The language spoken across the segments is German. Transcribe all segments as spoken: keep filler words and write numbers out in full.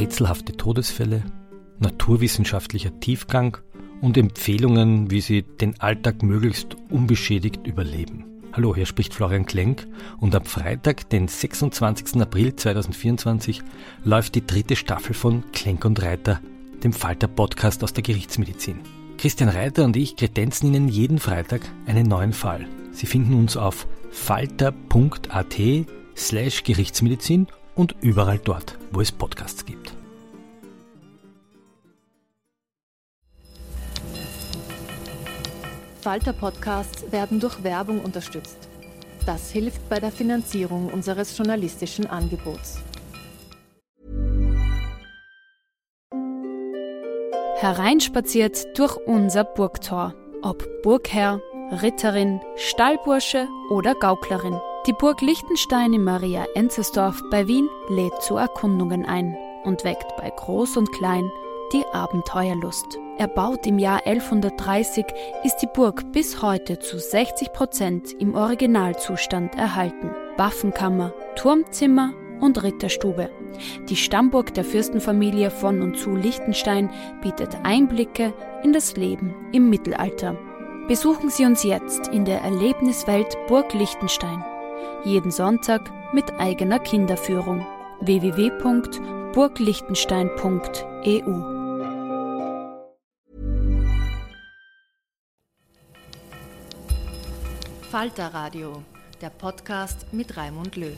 rätselhafte Todesfälle, naturwissenschaftlicher Tiefgang und Empfehlungen, wie Sie den Alltag möglichst unbeschädigt überleben. Hallo, hier spricht Florian Klenk und am Freitag, den sechsundzwanzigsten April zweitausendvierundzwanzig, läuft die dritte Staffel von Klenk und Reiter, dem Falter-Podcast aus der Gerichtsmedizin. Christian Reiter und ich kredenzen Ihnen jeden Freitag einen neuen Fall. Sie finden uns auf falter.at slash Gerichtsmedizin und überall dort, wo es Podcasts gibt. Falter-Podcasts werden durch Werbung unterstützt. Das hilft bei der Finanzierung unseres journalistischen Angebots. Hereinspaziert durch unser Burgtor. Ob Burgherr, Ritterin, Stallbursche oder Gauklerin. Die Burg Lichtenstein in Maria Enzersdorf bei Wien lädt zu Erkundungen ein und weckt bei Groß und Klein die Abenteuerlust. Erbaut im Jahr elfhundertdreißig ist die Burg bis heute zu sechzig Prozent im Originalzustand erhalten. Waffenkammer, Turmzimmer und Ritterstube. Die Stammburg der Fürstenfamilie von und zu Lichtenstein bietet Einblicke in das Leben im Mittelalter. Besuchen Sie uns jetzt in der Erlebniswelt Burg Lichtenstein. Jeden Sonntag mit eigener Kinderführung. w w w punkt burglichtenstein punkt e u Falter Radio, der Podcast mit Raimund Löw.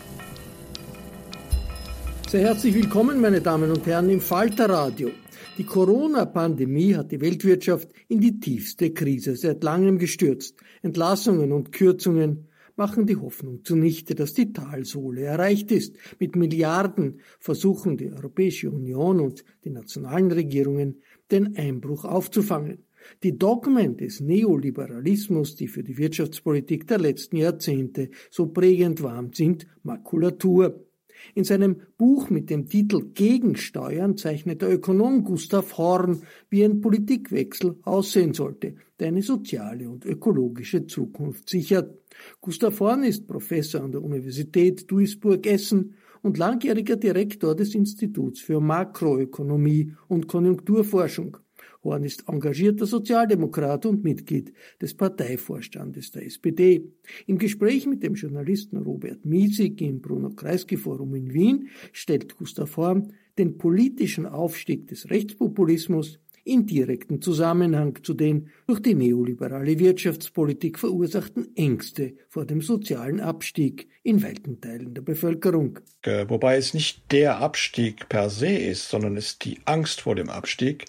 Sehr herzlich willkommen, meine Damen und Herren, im Falter Radio. Die Corona-Pandemie hat die Weltwirtschaft in die tiefste Krise seit langem gestürzt. Entlassungen und Kürzungen machen die Hoffnung zunichte, dass die Talsohle erreicht ist. Mit Milliarden versuchen die Europäische Union und die nationalen Regierungen, den Einbruch aufzufangen. Die Dogmen des Neoliberalismus, die für die Wirtschaftspolitik der letzten Jahrzehnte so prägend waren, sind Makulatur. In seinem Buch mit dem Titel Gegensteuern zeichnet der Ökonom Gustav Horn, wie ein Politikwechsel aussehen sollte, der eine soziale und ökologische Zukunft sichert. Gustav Horn ist Professor an der Universität Duisburg-Essen und langjähriger Direktor des Instituts für Makroökonomie und Konjunkturforschung. Horn ist engagierter Sozialdemokrat und Mitglied des Parteivorstandes der S P D. Im Gespräch mit dem Journalisten Robert Miesig im Bruno-Kreisky-Forum in Wien stellt Gustav Horn den politischen Aufstieg des Rechtspopulismus in direkten Zusammenhang zu den durch die neoliberale Wirtschaftspolitik verursachten Ängste vor dem sozialen Abstieg in weiten Teilen der Bevölkerung. Wobei es nicht der Abstieg per se ist, sondern es ist die Angst vor dem Abstieg.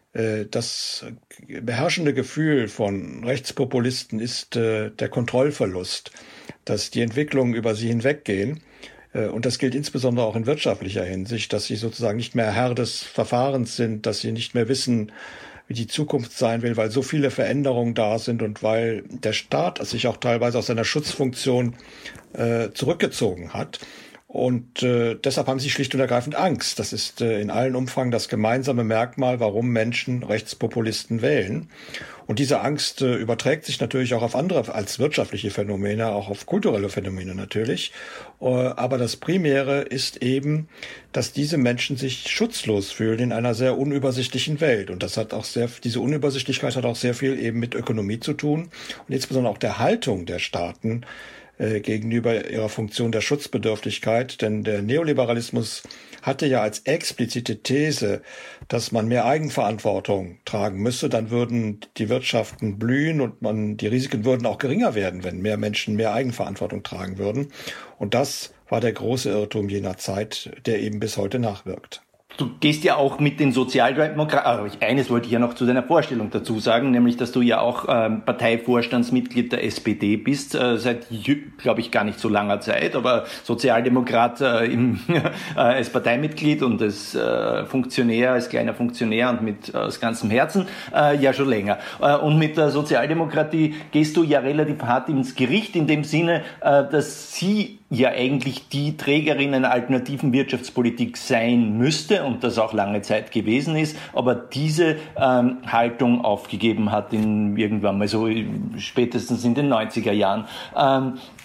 Das beherrschende Gefühl von Rechtspopulisten ist der Kontrollverlust, dass die Entwicklungen über sie hinweggehen. Und das gilt insbesondere auch in wirtschaftlicher Hinsicht, dass sie sozusagen nicht mehr Herr des Verfahrens sind, dass sie nicht mehr wissen, wie die Zukunft sein will, weil so viele Veränderungen da sind und weil der Staat sich auch teilweise aus seiner Schutzfunktion äh, zurückgezogen hat. Und äh, deshalb haben sie schlicht und ergreifend Angst. Das ist äh, in allen Umfang das gemeinsame Merkmal, warum Menschen Rechtspopulisten wählen. Und diese Angst äh, überträgt sich natürlich auch auf andere als wirtschaftliche Phänomene, auch auf kulturelle Phänomene natürlich. Äh, aber das Primäre ist eben, dass diese Menschen sich schutzlos fühlen in einer sehr unübersichtlichen Welt. Und das hat auch sehr, diese Unübersichtlichkeit hat auch sehr viel eben mit Ökonomie zu tun und insbesondere auch der Haltung der Staaten gegenüber ihrer Funktion der Schutzbedürftigkeit. Denn der Neoliberalismus hatte ja als explizite These, dass man mehr Eigenverantwortung tragen müsse. Dann würden die Wirtschaften blühen und man, die Risiken würden auch geringer werden, wenn mehr Menschen mehr Eigenverantwortung tragen würden. Und das war der große Irrtum jener Zeit, der eben bis heute nachwirkt. Du gehst ja auch mit den Sozialdemokraten, eines wollte ich ja noch zu deiner Vorstellung dazu sagen, nämlich, dass du ja auch ähm, Parteivorstandsmitglied der S P D bist, äh, seit, glaube ich, gar nicht so langer Zeit, aber Sozialdemokrat äh, im, äh, als Parteimitglied und als äh, Funktionär, als kleiner Funktionär und mit äh, aus ganzem Herzen, äh, ja schon länger. Äh, und mit der Sozialdemokratie gehst du ja relativ hart ins Gericht, in dem Sinne, äh, dass sie ja eigentlich die Trägerin einer alternativen Wirtschaftspolitik sein müsste und das auch lange Zeit gewesen ist, aber diese ähm, Haltung aufgegeben hat in irgendwann mal so spätestens in den neunziger Jahren. Ähm,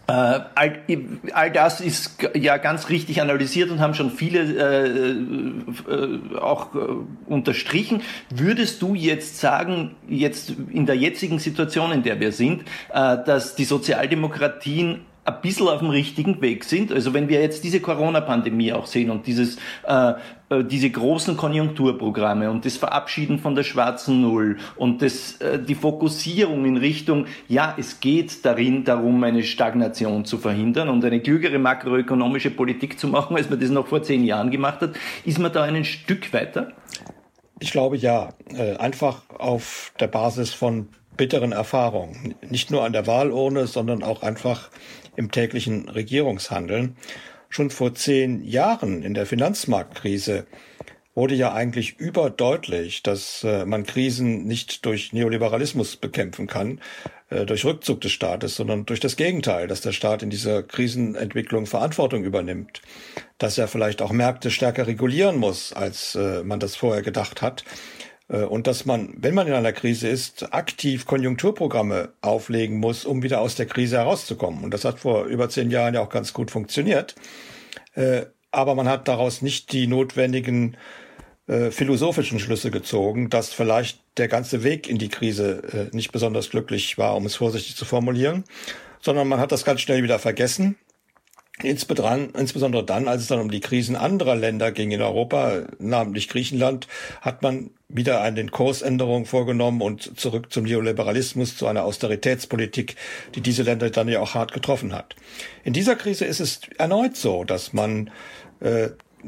Äh, all, all das ist ja ganz richtig analysiert und haben schon viele äh, äh, auch äh, unterstrichen. Würdest du jetzt sagen, jetzt in der jetzigen Situation, in der wir sind, äh, dass die Sozialdemokratien ein bisschen auf dem richtigen Weg sind? Also wenn wir jetzt diese Corona-Pandemie auch sehen und dieses äh, diese großen Konjunkturprogramme und das Verabschieden von der schwarzen Null und das, äh, die Fokussierung in Richtung, ja, es geht darin darum, eine Stagnation zu verhindern und eine klügere makroökonomische Politik zu machen, als man das noch vor zehn Jahren gemacht hat, ist man da ein Stück weiter? Ich glaube ja, äh, einfach auf der Basis von bitteren Erfahrungen, nicht nur an der Wahlurne, sondern auch einfach im täglichen Regierungshandeln. Schon vor zehn Jahren in der Finanzmarktkrise wurde ja eigentlich überdeutlich, dass äh, man Krisen nicht durch Neoliberalismus bekämpfen kann, äh, durch Rückzug des Staates, sondern durch das Gegenteil, dass der Staat in dieser Krisenentwicklung Verantwortung übernimmt, dass er vielleicht auch Märkte stärker regulieren muss, als äh, man das vorher gedacht hat. Und dass man, wenn man in einer Krise ist, aktiv Konjunkturprogramme auflegen muss, um wieder aus der Krise herauszukommen. Und das hat vor über zehn Jahren ja auch ganz gut funktioniert. Aber man hat daraus nicht die notwendigen philosophischen Schlüsse gezogen, dass vielleicht der ganze Weg in die Krise nicht besonders glücklich war, um es vorsichtig zu formulieren, sondern man hat das ganz schnell wieder vergessen. Insbesondere dann, als es dann um die Krisen anderer Länder ging in Europa, namentlich Griechenland, hat man wieder eine Kursänderung vorgenommen und zurück zum Neoliberalismus, zu einer Austeritätspolitik, die diese Länder dann ja auch hart getroffen hat. In dieser Krise ist es erneut so, dass man äh,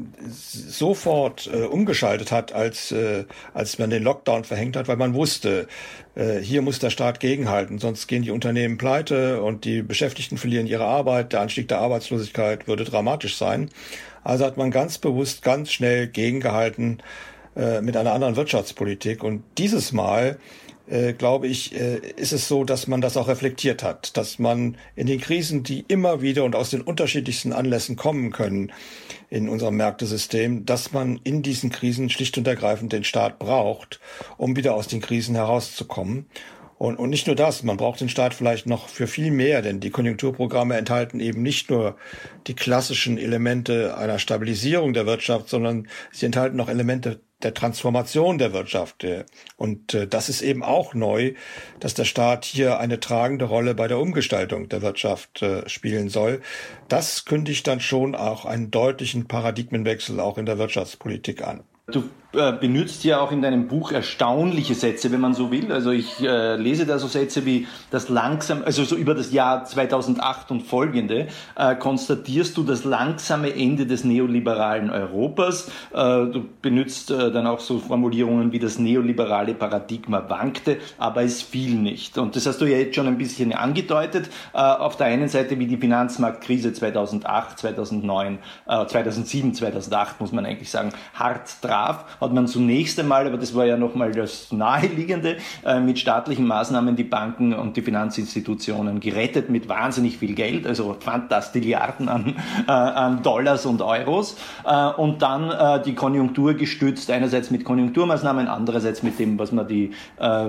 sofort äh, umgeschaltet hat, als äh, als man den Lockdown verhängt hat, weil man wusste, äh, hier muss der Staat gegenhalten, sonst gehen die Unternehmen pleite und die Beschäftigten verlieren ihre Arbeit, der Anstieg der Arbeitslosigkeit würde dramatisch sein. Also hat man ganz bewusst, ganz schnell gegengehalten äh, mit einer anderen Wirtschaftspolitik. Und dieses Mal Äh, glaube ich, äh, ist es so, dass man das auch reflektiert hat, dass man in den Krisen, die immer wieder und aus den unterschiedlichsten Anlässen kommen können in unserem Märktesystem, dass man in diesen Krisen schlicht und ergreifend den Staat braucht, um wieder aus den Krisen herauszukommen. Und, und nicht nur das, man braucht den Staat vielleicht noch für viel mehr, denn die Konjunkturprogramme enthalten eben nicht nur die klassischen Elemente einer Stabilisierung der Wirtschaft, sondern sie enthalten noch Elemente der Transformation der Wirtschaft. Und äh, das ist eben auch neu, dass der Staat hier eine tragende Rolle bei der Umgestaltung der Wirtschaft äh, spielen soll. Das kündigt dann schon auch einen deutlichen Paradigmenwechsel auch in der Wirtschaftspolitik an. Du äh, benutzt ja auch in deinem Buch erstaunliche Sätze, wenn man so will. Also ich äh, lese da so Sätze wie das langsam, also so über das Jahr zweitausendacht und folgende, äh, konstatierst du das langsame Ende des neoliberalen Europas. Äh, du benutzt äh, dann auch so Formulierungen wie das neoliberale Paradigma wankte, aber es fiel nicht. Und das hast du ja jetzt schon ein bisschen angedeutet. Äh, auf der einen Seite wie die Finanzmarktkrise zweitausendacht, zweitausendneun, äh, zweitausendsieben, zweitausendacht muss man eigentlich sagen, hart traf, hat man zunächst einmal, aber das war ja nochmal das Naheliegende, äh, mit staatlichen Maßnahmen die Banken und die Finanzinstitutionen gerettet mit wahnsinnig viel Geld, also Fantastilliarden an, äh, an Dollars und Euros äh, und dann äh, die Konjunktur gestützt, einerseits mit Konjunkturmaßnahmen, andererseits mit dem, was man die, äh,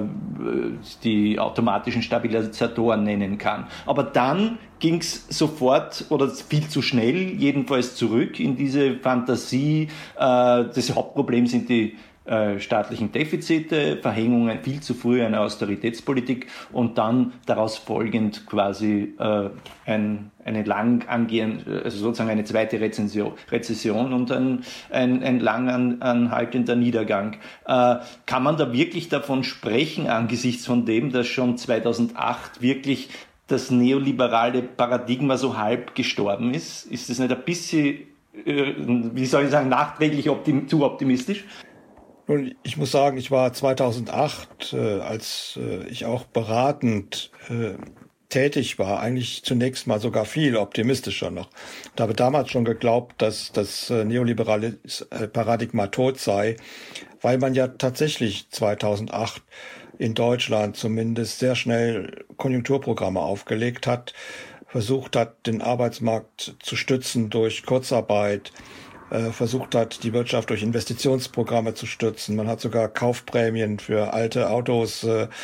die automatischen Stabilisatoren nennen kann. Aber dann ging es sofort oder viel zu schnell jedenfalls zurück in diese Fantasie. Äh, das Hauptproblem sind die äh, staatlichen Defizite, Verhängungen, viel zu früh eine Austeritätspolitik und dann daraus folgend quasi äh, ein, eine lang angehende, also sozusagen eine zweite Rezession, Rezession und ein, ein, ein lang an, anhaltender Niedergang. Äh, kann man da wirklich davon sprechen, angesichts von dem, dass schon zweitausendacht wirklich das neoliberale Paradigma so halb gestorben ist? Ist das nicht ein bisschen, äh, wie soll ich sagen, nachträglich optim- zu optimistisch? Nun, ich muss sagen, ich war zweitausendacht, äh, als äh, ich auch beratend äh, tätig war, eigentlich zunächst mal sogar viel optimistischer noch. Und habe damals schon geglaubt, dass das äh, neoliberale äh, Paradigma tot sei, weil man ja tatsächlich zweitausendacht in Deutschland zumindest sehr schnell Konjunkturprogramme aufgelegt hat, versucht hat, den Arbeitsmarkt zu stützen durch Kurzarbeit, äh, versucht hat, die Wirtschaft durch Investitionsprogramme zu stützen. Man hat sogar Kaufprämien für alte Autos äh,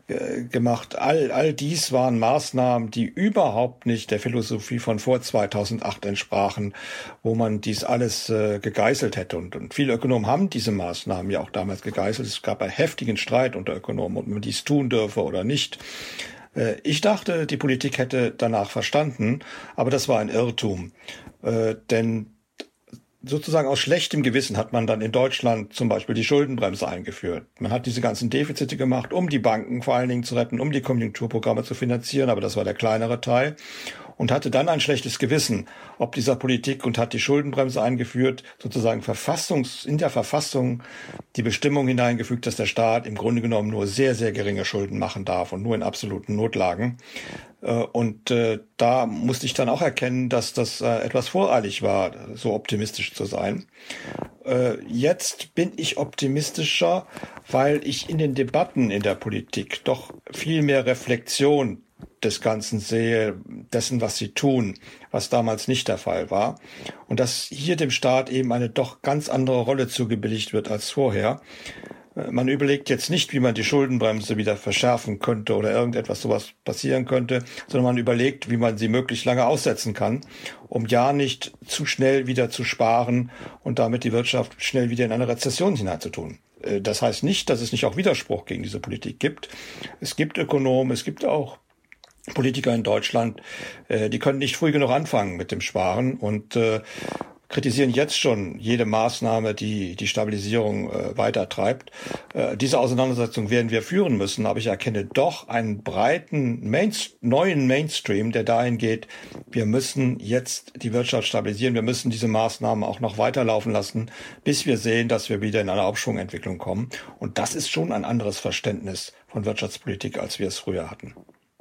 äh, gemacht. All, all dies waren Maßnahmen, die überhaupt nicht der Philosophie von vor zweitausendacht entsprachen, wo man dies alles äh, gegeißelt hätte. Und, und viele Ökonomen haben diese Maßnahmen ja auch damals gegeißelt. Es gab einen heftigen Streit unter Ökonomen, ob man dies tun dürfe oder nicht. Äh, ich dachte, die Politik hätte danach verstanden, aber das war ein Irrtum. Äh, denn sozusagen aus schlechtem Gewissen hat man dann in Deutschland zum Beispiel die Schuldenbremse eingeführt. Man hat diese ganzen Defizite gemacht, um die Banken vor allen Dingen zu retten, um die Konjunkturprogramme zu finanzieren, aber das war der kleinere Teil. Und hatte dann ein schlechtes Gewissen ob dieser Politik und hat die Schuldenbremse eingeführt, sozusagen Verfassungs, in der Verfassung die Bestimmung hineingefügt, dass der Staat im Grunde genommen nur sehr, sehr geringe Schulden machen darf und nur in absoluten Notlagen. Und äh, da musste ich dann auch erkennen, dass das äh, etwas voreilig war, so optimistisch zu sein. Äh, jetzt bin ich optimistischer, weil ich in den Debatten in der Politik doch viel mehr Reflexion des Ganzen sehe, dessen, was sie tun, was damals nicht der Fall war. Und dass hier dem Staat eben eine doch ganz andere Rolle zugebilligt wird als vorher. Man überlegt jetzt nicht, wie man die Schuldenbremse wieder verschärfen könnte oder irgendetwas sowas passieren könnte, sondern man überlegt, wie man sie möglichst lange aussetzen kann, um ja nicht zu schnell wieder zu sparen und damit die Wirtschaft schnell wieder in eine Rezession hineinzutun. Das heißt nicht, dass es nicht auch Widerspruch gegen diese Politik gibt. Es gibt Ökonomen, es gibt auch Politiker in Deutschland, die können nicht früh genug anfangen mit dem Sparen und kritisieren jetzt schon jede Maßnahme, die die Stabilisierung äh, weiter treibt. Äh, diese Auseinandersetzung werden wir führen müssen, aber ich erkenne doch einen breiten Mainst- neuen Mainstream, der dahin geht, wir müssen jetzt die Wirtschaft stabilisieren, wir müssen diese Maßnahmen auch noch weiterlaufen lassen, bis wir sehen, dass wir wieder in eine Aufschwungentwicklung kommen. Und das ist schon ein anderes Verständnis von Wirtschaftspolitik, als wir es früher hatten.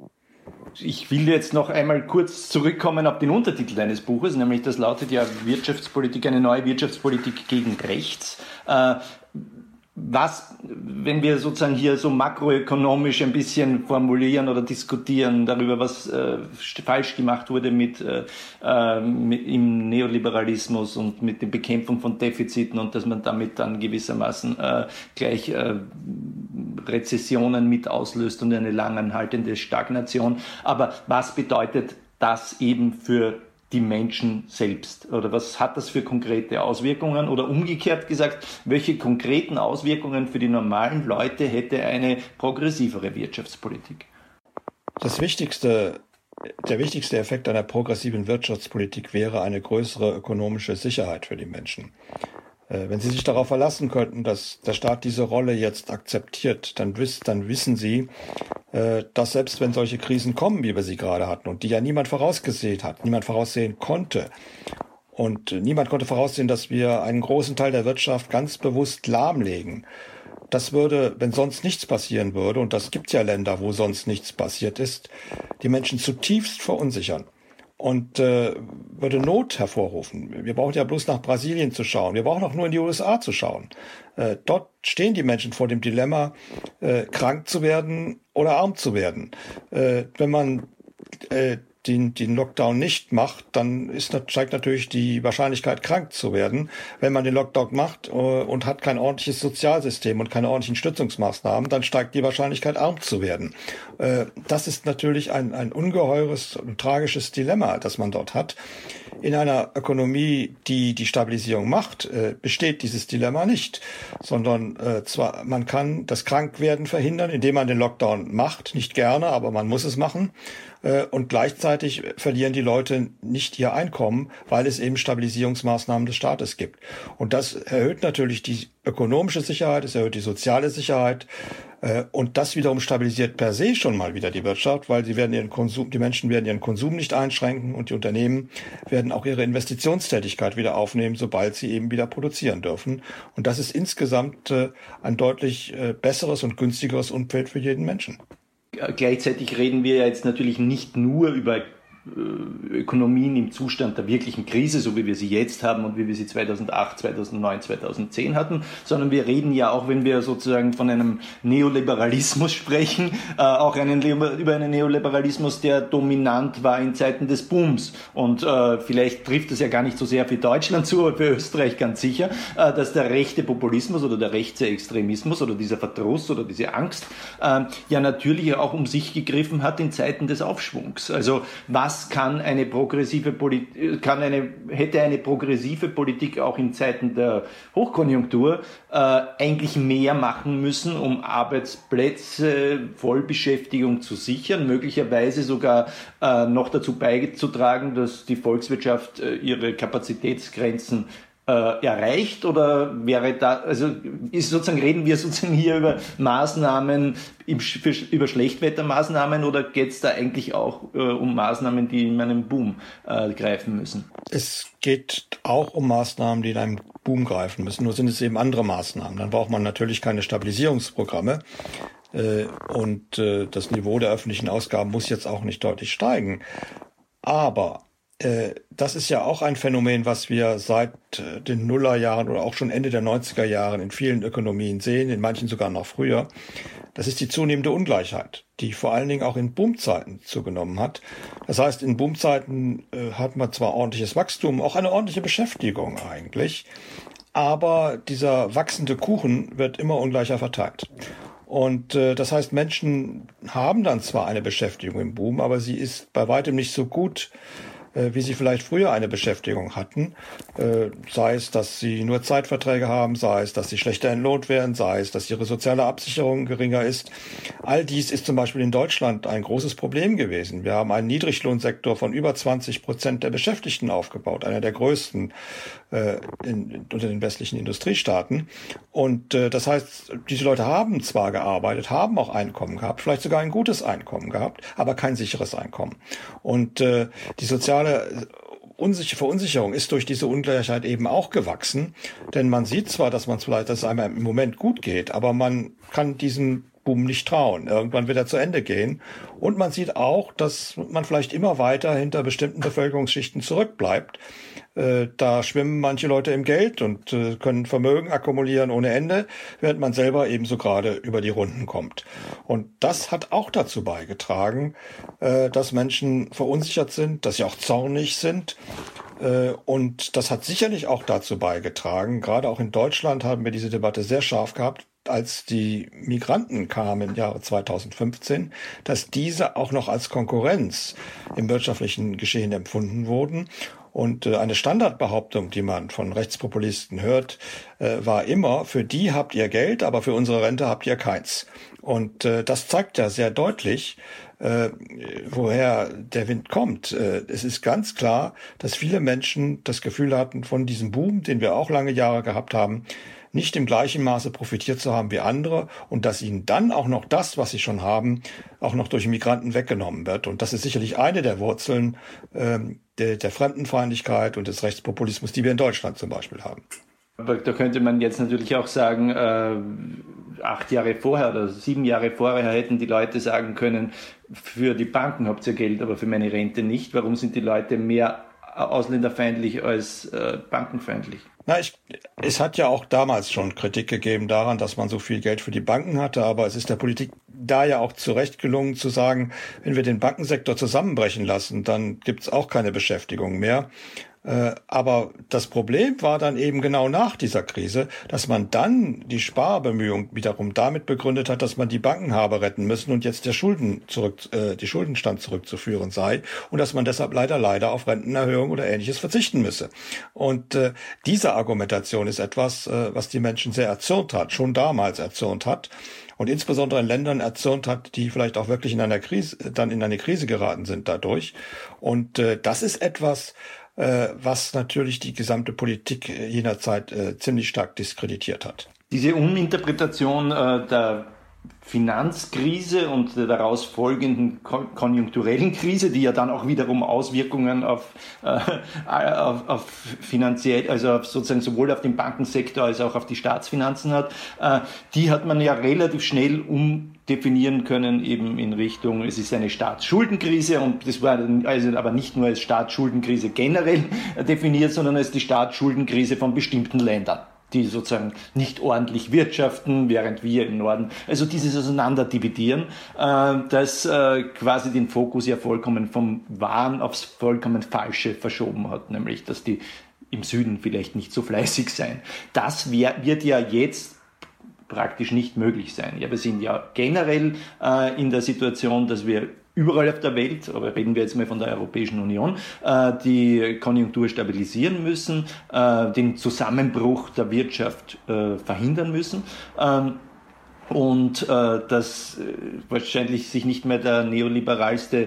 Ich will jetzt noch einmal kurz zurückkommen auf den Untertitel deines Buches, nämlich das lautet ja Wirtschaftspolitik, eine neue Wirtschaftspolitik gegen rechts. Äh, was, wenn wir sozusagen hier so makroökonomisch ein bisschen formulieren oder diskutieren darüber, was äh, falsch gemacht wurde mit, äh, mit im Neoliberalismus und mit der Bekämpfung von Defiziten und dass man damit dann gewissermaßen äh, gleich äh, Rezessionen mit auslöst und eine langanhaltende Stagnation. Aber was bedeutet das eben für die Menschen selbst? Oder was hat das für konkrete Auswirkungen? Oder umgekehrt gesagt, welche konkreten Auswirkungen für die normalen Leute hätte eine progressivere Wirtschaftspolitik? Das Wichtigste, der wichtigste Effekt einer progressiven Wirtschaftspolitik wäre eine größere ökonomische Sicherheit für die Menschen. Wenn Sie sich darauf verlassen könnten, dass der Staat diese Rolle jetzt akzeptiert, dann, wiss, dann wissen Sie, dass selbst wenn solche Krisen kommen, wie wir sie gerade hatten und die ja niemand vorausgesehen hat, niemand voraussehen konnte und niemand konnte voraussehen, dass wir einen großen Teil der Wirtschaft ganz bewusst lahmlegen. Das würde, wenn sonst nichts passieren würde, und das gibt ja Länder, wo sonst nichts passiert ist, die Menschen zutiefst verunsichern. Und äh, würde Not hervorrufen. Wir brauchen ja bloß nach Brasilien zu schauen. Wir brauchen auch nur in die U S A zu schauen. Äh, dort stehen die Menschen vor dem Dilemma, äh, krank zu werden oder arm zu werden. Äh, wenn man äh, den, den Lockdown nicht macht, dann ist, steigt natürlich die Wahrscheinlichkeit, krank zu werden. Wenn man den Lockdown macht äh, und hat kein ordentliches Sozialsystem und keine ordentlichen Stützungsmaßnahmen, dann steigt die Wahrscheinlichkeit, arm zu werden. Äh, das ist natürlich ein, ein ungeheures und tragisches Dilemma, das man dort hat. In einer Ökonomie, die die Stabilisierung macht, äh, besteht dieses Dilemma nicht, sondern äh, zwar man kann das Krankwerden verhindern, indem man den Lockdown macht, nicht gerne, aber man muss es machen. Und gleichzeitig verlieren die Leute nicht ihr Einkommen, weil es eben Stabilisierungsmaßnahmen des Staates gibt. Und das erhöht natürlich die ökonomische Sicherheit, es erhöht die soziale Sicherheit. Und das wiederum stabilisiert per se schon mal wieder die Wirtschaft, weil sie werden ihren Konsum, die Menschen werden ihren Konsum nicht einschränken und die Unternehmen werden auch ihre Investitionstätigkeit wieder aufnehmen, sobald sie eben wieder produzieren dürfen. Und das ist insgesamt ein deutlich besseres und günstigeres Umfeld für jeden Menschen. Gleichzeitig reden wir ja jetzt natürlich nicht nur über Ökonomien im Zustand der wirklichen Krise, so wie wir sie jetzt haben und wie wir sie zweitausendacht, zweitausendneun, zweitausendzehn hatten, sondern wir reden ja auch, wenn wir sozusagen von einem Neoliberalismus sprechen, äh, auch einen, über einen Neoliberalismus, der dominant war in Zeiten des Booms. Und äh, vielleicht trifft es ja gar nicht so sehr für Deutschland zu, aber für Österreich ganz sicher, äh, dass der rechte Populismus oder der rechte Extremismus oder dieser Verdruss oder diese Angst äh, ja natürlich auch um sich gegriffen hat in Zeiten des Aufschwungs. Also was Was kann eine progressive Politik, kann eine, hätte eine progressive Politik auch in Zeiten der Hochkonjunktur äh, eigentlich mehr machen müssen, um Arbeitsplätze, Vollbeschäftigung zu sichern, möglicherweise sogar äh, noch dazu beizutragen, dass die Volkswirtschaft äh, ihre Kapazitätsgrenzen Äh, erreicht, oder wäre da, also ist sozusagen, reden wir sozusagen hier über Maßnahmen, im, für, über Schlechtwettermaßnahmen, oder geht es da eigentlich auch äh, um Maßnahmen, die in einem Boom äh, greifen müssen? Es geht auch um Maßnahmen, die in einem Boom greifen müssen, nur sind es eben andere Maßnahmen. Dann braucht man natürlich keine Stabilisierungsprogramme äh, und äh, das Niveau der öffentlichen Ausgaben muss jetzt auch nicht deutlich steigen. Aber das ist ja auch ein Phänomen, was wir seit den Nullerjahren oder auch schon Ende der neunziger Jahren in vielen Ökonomien sehen, in manchen sogar noch früher. Das ist die zunehmende Ungleichheit, die vor allen Dingen auch in Boomzeiten zugenommen hat. Das heißt, in Boomzeiten äh, hat man zwar ordentliches Wachstum, auch eine ordentliche Beschäftigung eigentlich, aber dieser wachsende Kuchen wird immer ungleicher verteilt. Und äh, das heißt, Menschen haben dann zwar eine Beschäftigung im Boom, aber sie ist bei weitem nicht so gut, wie sie vielleicht früher eine Beschäftigung hatten, äh, sei es, dass sie nur Zeitverträge haben, sei es, dass sie schlechter entlohnt werden, sei es, dass ihre soziale Absicherung geringer ist. All dies ist zum Beispiel in Deutschland ein großes Problem gewesen. Wir haben einen Niedriglohnsektor von über zwanzig Prozent der Beschäftigten aufgebaut, einer der größten äh, in, in, unter den westlichen Industriestaaten. Und äh, das heißt, diese Leute haben zwar gearbeitet, haben auch Einkommen gehabt, vielleicht sogar ein gutes Einkommen gehabt, aber kein sicheres Einkommen. Und äh, die soziale Verunsicherung ist durch diese Ungleichheit eben auch gewachsen, denn man sieht zwar, dass man vielleicht, dass es einem im Moment gut geht, aber man kann diesen Boom nicht trauen. Irgendwann wird er zu Ende gehen. Und man sieht auch, dass man vielleicht immer weiter hinter bestimmten Bevölkerungsschichten zurückbleibt. Äh, da schwimmen manche Leute im Geld und äh, können Vermögen akkumulieren ohne Ende, während man selber ebenso gerade über die Runden kommt. Und das hat auch dazu beigetragen, äh, dass Menschen verunsichert sind, dass sie auch zornig sind. Äh, und das hat sicherlich auch dazu beigetragen, gerade auch in Deutschland haben wir diese Debatte sehr scharf gehabt, als die Migranten kamen im Jahre zweitausendfünfzehn, dass diese auch noch als Konkurrenz im wirtschaftlichen Geschehen empfunden wurden. Und äh, eine Standardbehauptung, die man von Rechtspopulisten hört, äh, war immer, für die habt ihr Geld, aber für unsere Rente habt ihr keins. Und äh, das zeigt ja sehr deutlich, äh, woher der Wind kommt. Äh, es ist ganz klar, dass viele Menschen das Gefühl hatten, von diesem Boom, den wir auch lange Jahre gehabt haben, nicht im gleichen Maße profitiert zu haben wie andere und dass ihnen dann auch noch das, was sie schon haben, auch noch durch Migranten weggenommen wird. Und das ist sicherlich eine der Wurzeln ähm, der, der Fremdenfeindlichkeit und des Rechtspopulismus, die wir in Deutschland zum Beispiel haben. Aber da könnte man jetzt natürlich auch sagen, äh, acht Jahre vorher oder sieben Jahre vorher hätten die Leute sagen können, für die Banken habt ihr Geld, aber für meine Rente nicht. Warum sind die Leute mehr ausländerfeindlich als äh, bankenfeindlich? Na, ich, es hat ja auch damals schon Kritik gegeben daran, dass man so viel Geld für die Banken hatte, aber es ist der Politik da ja auch zu Recht gelungen zu sagen, wenn wir den Bankensektor zusammenbrechen lassen, dann gibt's auch keine Beschäftigung mehr. Äh, aber das Problem war dann eben genau nach dieser Krise, dass man dann die Sparbemühungen wiederum damit begründet hat, dass man die Banken habe retten müssen und jetzt der Schulden zurück, äh, die Schuldenstand zurückzuführen sei und dass man deshalb leider leider auf Rentenerhöhung oder Ähnliches verzichten müsse. Und äh, diese Argumentation ist etwas, äh, was die Menschen sehr erzürnt hat, schon damals erzürnt hat. Und insbesondere in Ländern erzürnt hat, die vielleicht auch wirklich in einer Krise, dann in eine Krise geraten sind dadurch. Und äh, das ist etwas, äh, was natürlich die gesamte Politik jener Zeit äh, ziemlich stark diskreditiert hat. Diese Uminterpretation äh, der Finanzkrise und der daraus folgenden konjunkturellen Krise, die ja dann auch wiederum Auswirkungen auf, äh, auf, auf finanziell, also auf sozusagen sowohl auf den Bankensektor als auch auf die Staatsfinanzen hat, äh, die hat man ja relativ schnell umdefinieren können, eben in Richtung, es ist eine Staatsschuldenkrise, und das war also aber nicht nur als Staatsschuldenkrise generell definiert, sondern als die Staatsschuldenkrise von bestimmten Ländern, die sozusagen nicht ordentlich wirtschaften, während wir im Norden, also dieses Auseinanderdividieren, äh, das äh, quasi den Fokus ja vollkommen vom Wahren aufs vollkommen Falsche verschoben hat, nämlich, dass die im Süden vielleicht nicht so fleißig seien. Das wär, wird ja jetzt praktisch nicht möglich sein. Ja, wir sind ja generell äh, in der Situation, dass wir überall auf der Welt, aber reden wir jetzt mal von der Europäischen Union, äh, die Konjunktur stabilisieren müssen, äh, den Zusammenbruch der Wirtschaft äh, verhindern müssen. Ähm, und äh, dass äh, wahrscheinlich sich nicht mehr der neoliberalste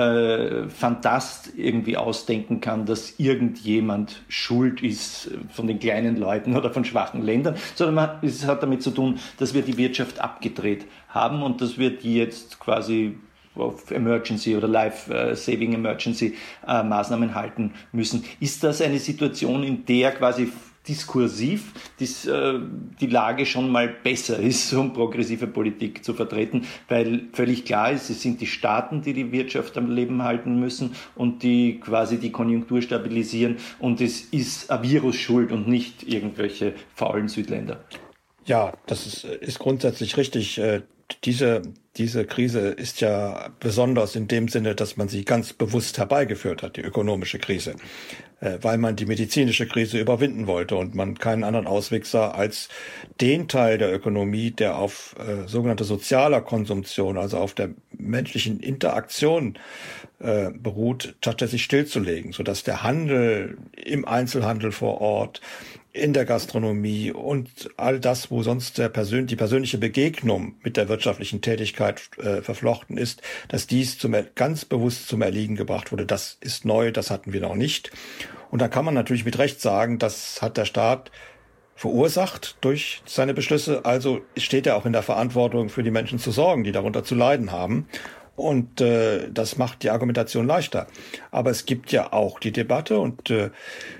äh, Phantast irgendwie ausdenken kann, dass irgendjemand schuld ist von den kleinen Leuten oder von schwachen Ländern, sondern man, es hat damit zu tun, dass wir die Wirtschaft abgedreht haben und dass wir die jetzt quasi auf Emergency oder Life-Saving Emergency äh, Maßnahmen halten müssen. Ist das eine Situation, in der quasi diskursiv dies, äh, die Lage schon mal besser ist, um progressive Politik zu vertreten, weil völlig klar ist, es sind die Staaten, die die Wirtschaft am Leben halten müssen und die quasi die Konjunktur stabilisieren, und es ist ein Virus schuld und nicht irgendwelche faulen Südländer. Ja, das ist, ist grundsätzlich richtig. Diese, diese Krise ist ja besonders in dem Sinne, dass man sie ganz bewusst herbeigeführt hat, die ökonomische Krise, weil man die medizinische Krise überwinden wollte und man keinen anderen Ausweg sah, als den Teil der Ökonomie, der auf äh, sogenannte sozialer Konsumption, also auf der menschlichen Interaktion äh, beruht, tatsächlich stillzulegen, sodass der Handel im Einzelhandel vor Ort, in der Gastronomie und all das, wo sonst der Persön- die persönliche Begegnung mit der wirtschaftlichen Tätigkeit äh, verflochten ist, dass dies zum, ganz bewusst zum Erliegen gebracht wurde. Das ist neu, das hatten wir noch nicht. Und da kann man natürlich mit Recht sagen, das hat der Staat verursacht durch seine Beschlüsse. Also steht er auch in der Verantwortung, für die Menschen zu sorgen, die darunter zu leiden haben. Und äh, das macht die Argumentation leichter. Aber es gibt ja auch die Debatte, und äh,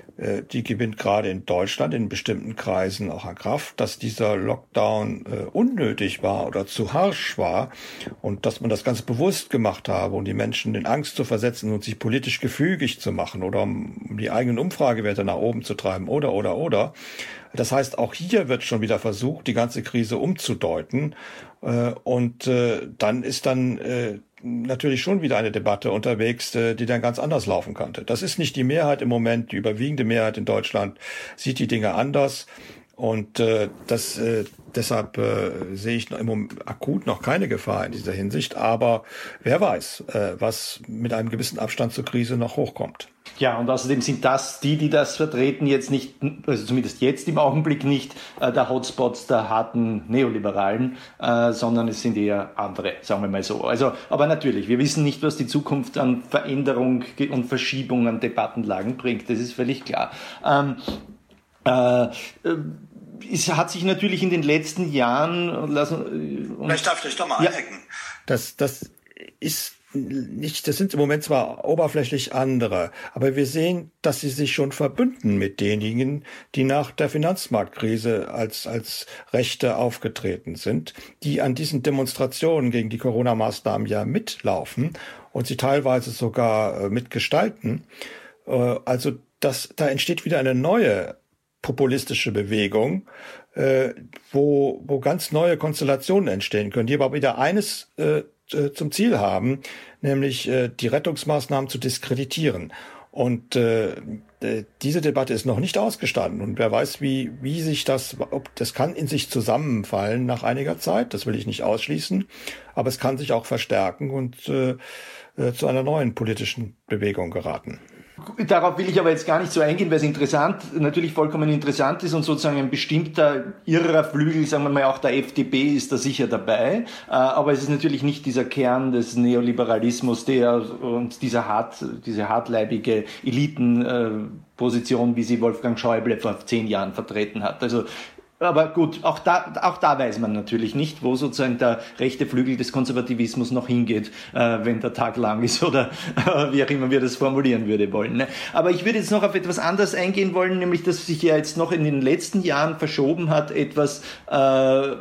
die gewinnt gerade in Deutschland in bestimmten Kreisen auch an Kraft, dass dieser Lockdown äh, unnötig war oder zu harsch war und dass man das ganz bewusst gemacht habe, um die Menschen in Angst zu versetzen und sich politisch gefügig zu machen oder um, um die eigenen Umfragewerte nach oben zu treiben oder, oder, oder. Das heißt, auch hier wird schon wieder versucht, die ganze Krise umzudeuten, äh, und äh, dann ist dann äh, natürlich schon wieder eine Debatte unterwegs, die dann ganz anders laufen könnte. Das ist nicht die Mehrheit im Moment. Die überwiegende Mehrheit in Deutschland sieht die Dinge anders. Und äh, das äh, deshalb äh, sehe ich noch im Moment akut noch keine Gefahr in dieser Hinsicht. Aber wer weiß, äh, was mit einem gewissen Abstand zur Krise noch hochkommt. Ja, und außerdem sind das die, die das vertreten, jetzt nicht, also zumindest jetzt im Augenblick nicht äh, der Hotspots der harten Neoliberalen, äh, sondern es sind eher andere, sagen wir mal so. Also, aber natürlich, wir wissen nicht, was die Zukunft an Veränderung und Verschiebung an Debattenlagen bringt. Das ist völlig klar. Ähm, äh, äh, es hat sich natürlich in den letzten Jahren lassen. Äh, Vielleicht darf ich doch mal ja. einhaken. Das, das ist nicht, das sind im Moment zwar oberflächlich andere, aber wir sehen, dass sie sich schon verbünden mit denjenigen, die nach der Finanzmarktkrise als, als Rechte aufgetreten sind, die an diesen Demonstrationen gegen die Corona-Maßnahmen ja mitlaufen und sie teilweise sogar äh, mitgestalten. Äh, also das, da entsteht wieder eine neue populistische Bewegung, äh, wo, wo ganz neue Konstellationen entstehen können, die aber wieder eines äh, zum Ziel haben, nämlich äh, die Rettungsmaßnahmen zu diskreditieren. Und äh, diese Debatte ist noch nicht ausgestanden. Und wer weiß, wie wie sich das, ob das kann in sich zusammenfallen nach einiger Zeit. Das will ich nicht ausschließen. Aber es kann sich auch verstärken und äh, äh, zu einer neuen politischen Bewegung geraten. Darauf will ich aber jetzt gar nicht so eingehen, weil es interessant, natürlich vollkommen interessant ist und sozusagen ein bestimmter irrer Flügel, sagen wir mal auch der F D P ist da sicher dabei, aber es ist natürlich nicht dieser Kern des Neoliberalismus, der und dieser hart, diese hartleibige Elitenposition, wie sie Wolfgang Schäuble vor zehn Jahren vertreten hat. Also Aber gut, auch da, auch da weiß man natürlich nicht, wo sozusagen der rechte Flügel des Konservativismus noch hingeht, äh, wenn der Tag lang ist oder äh, wie auch immer wir das formulieren würde wollen. Ne? Aber ich würde jetzt noch auf etwas anderes eingehen wollen, nämlich dass sich ja jetzt noch in den letzten Jahren verschoben hat, etwas, äh,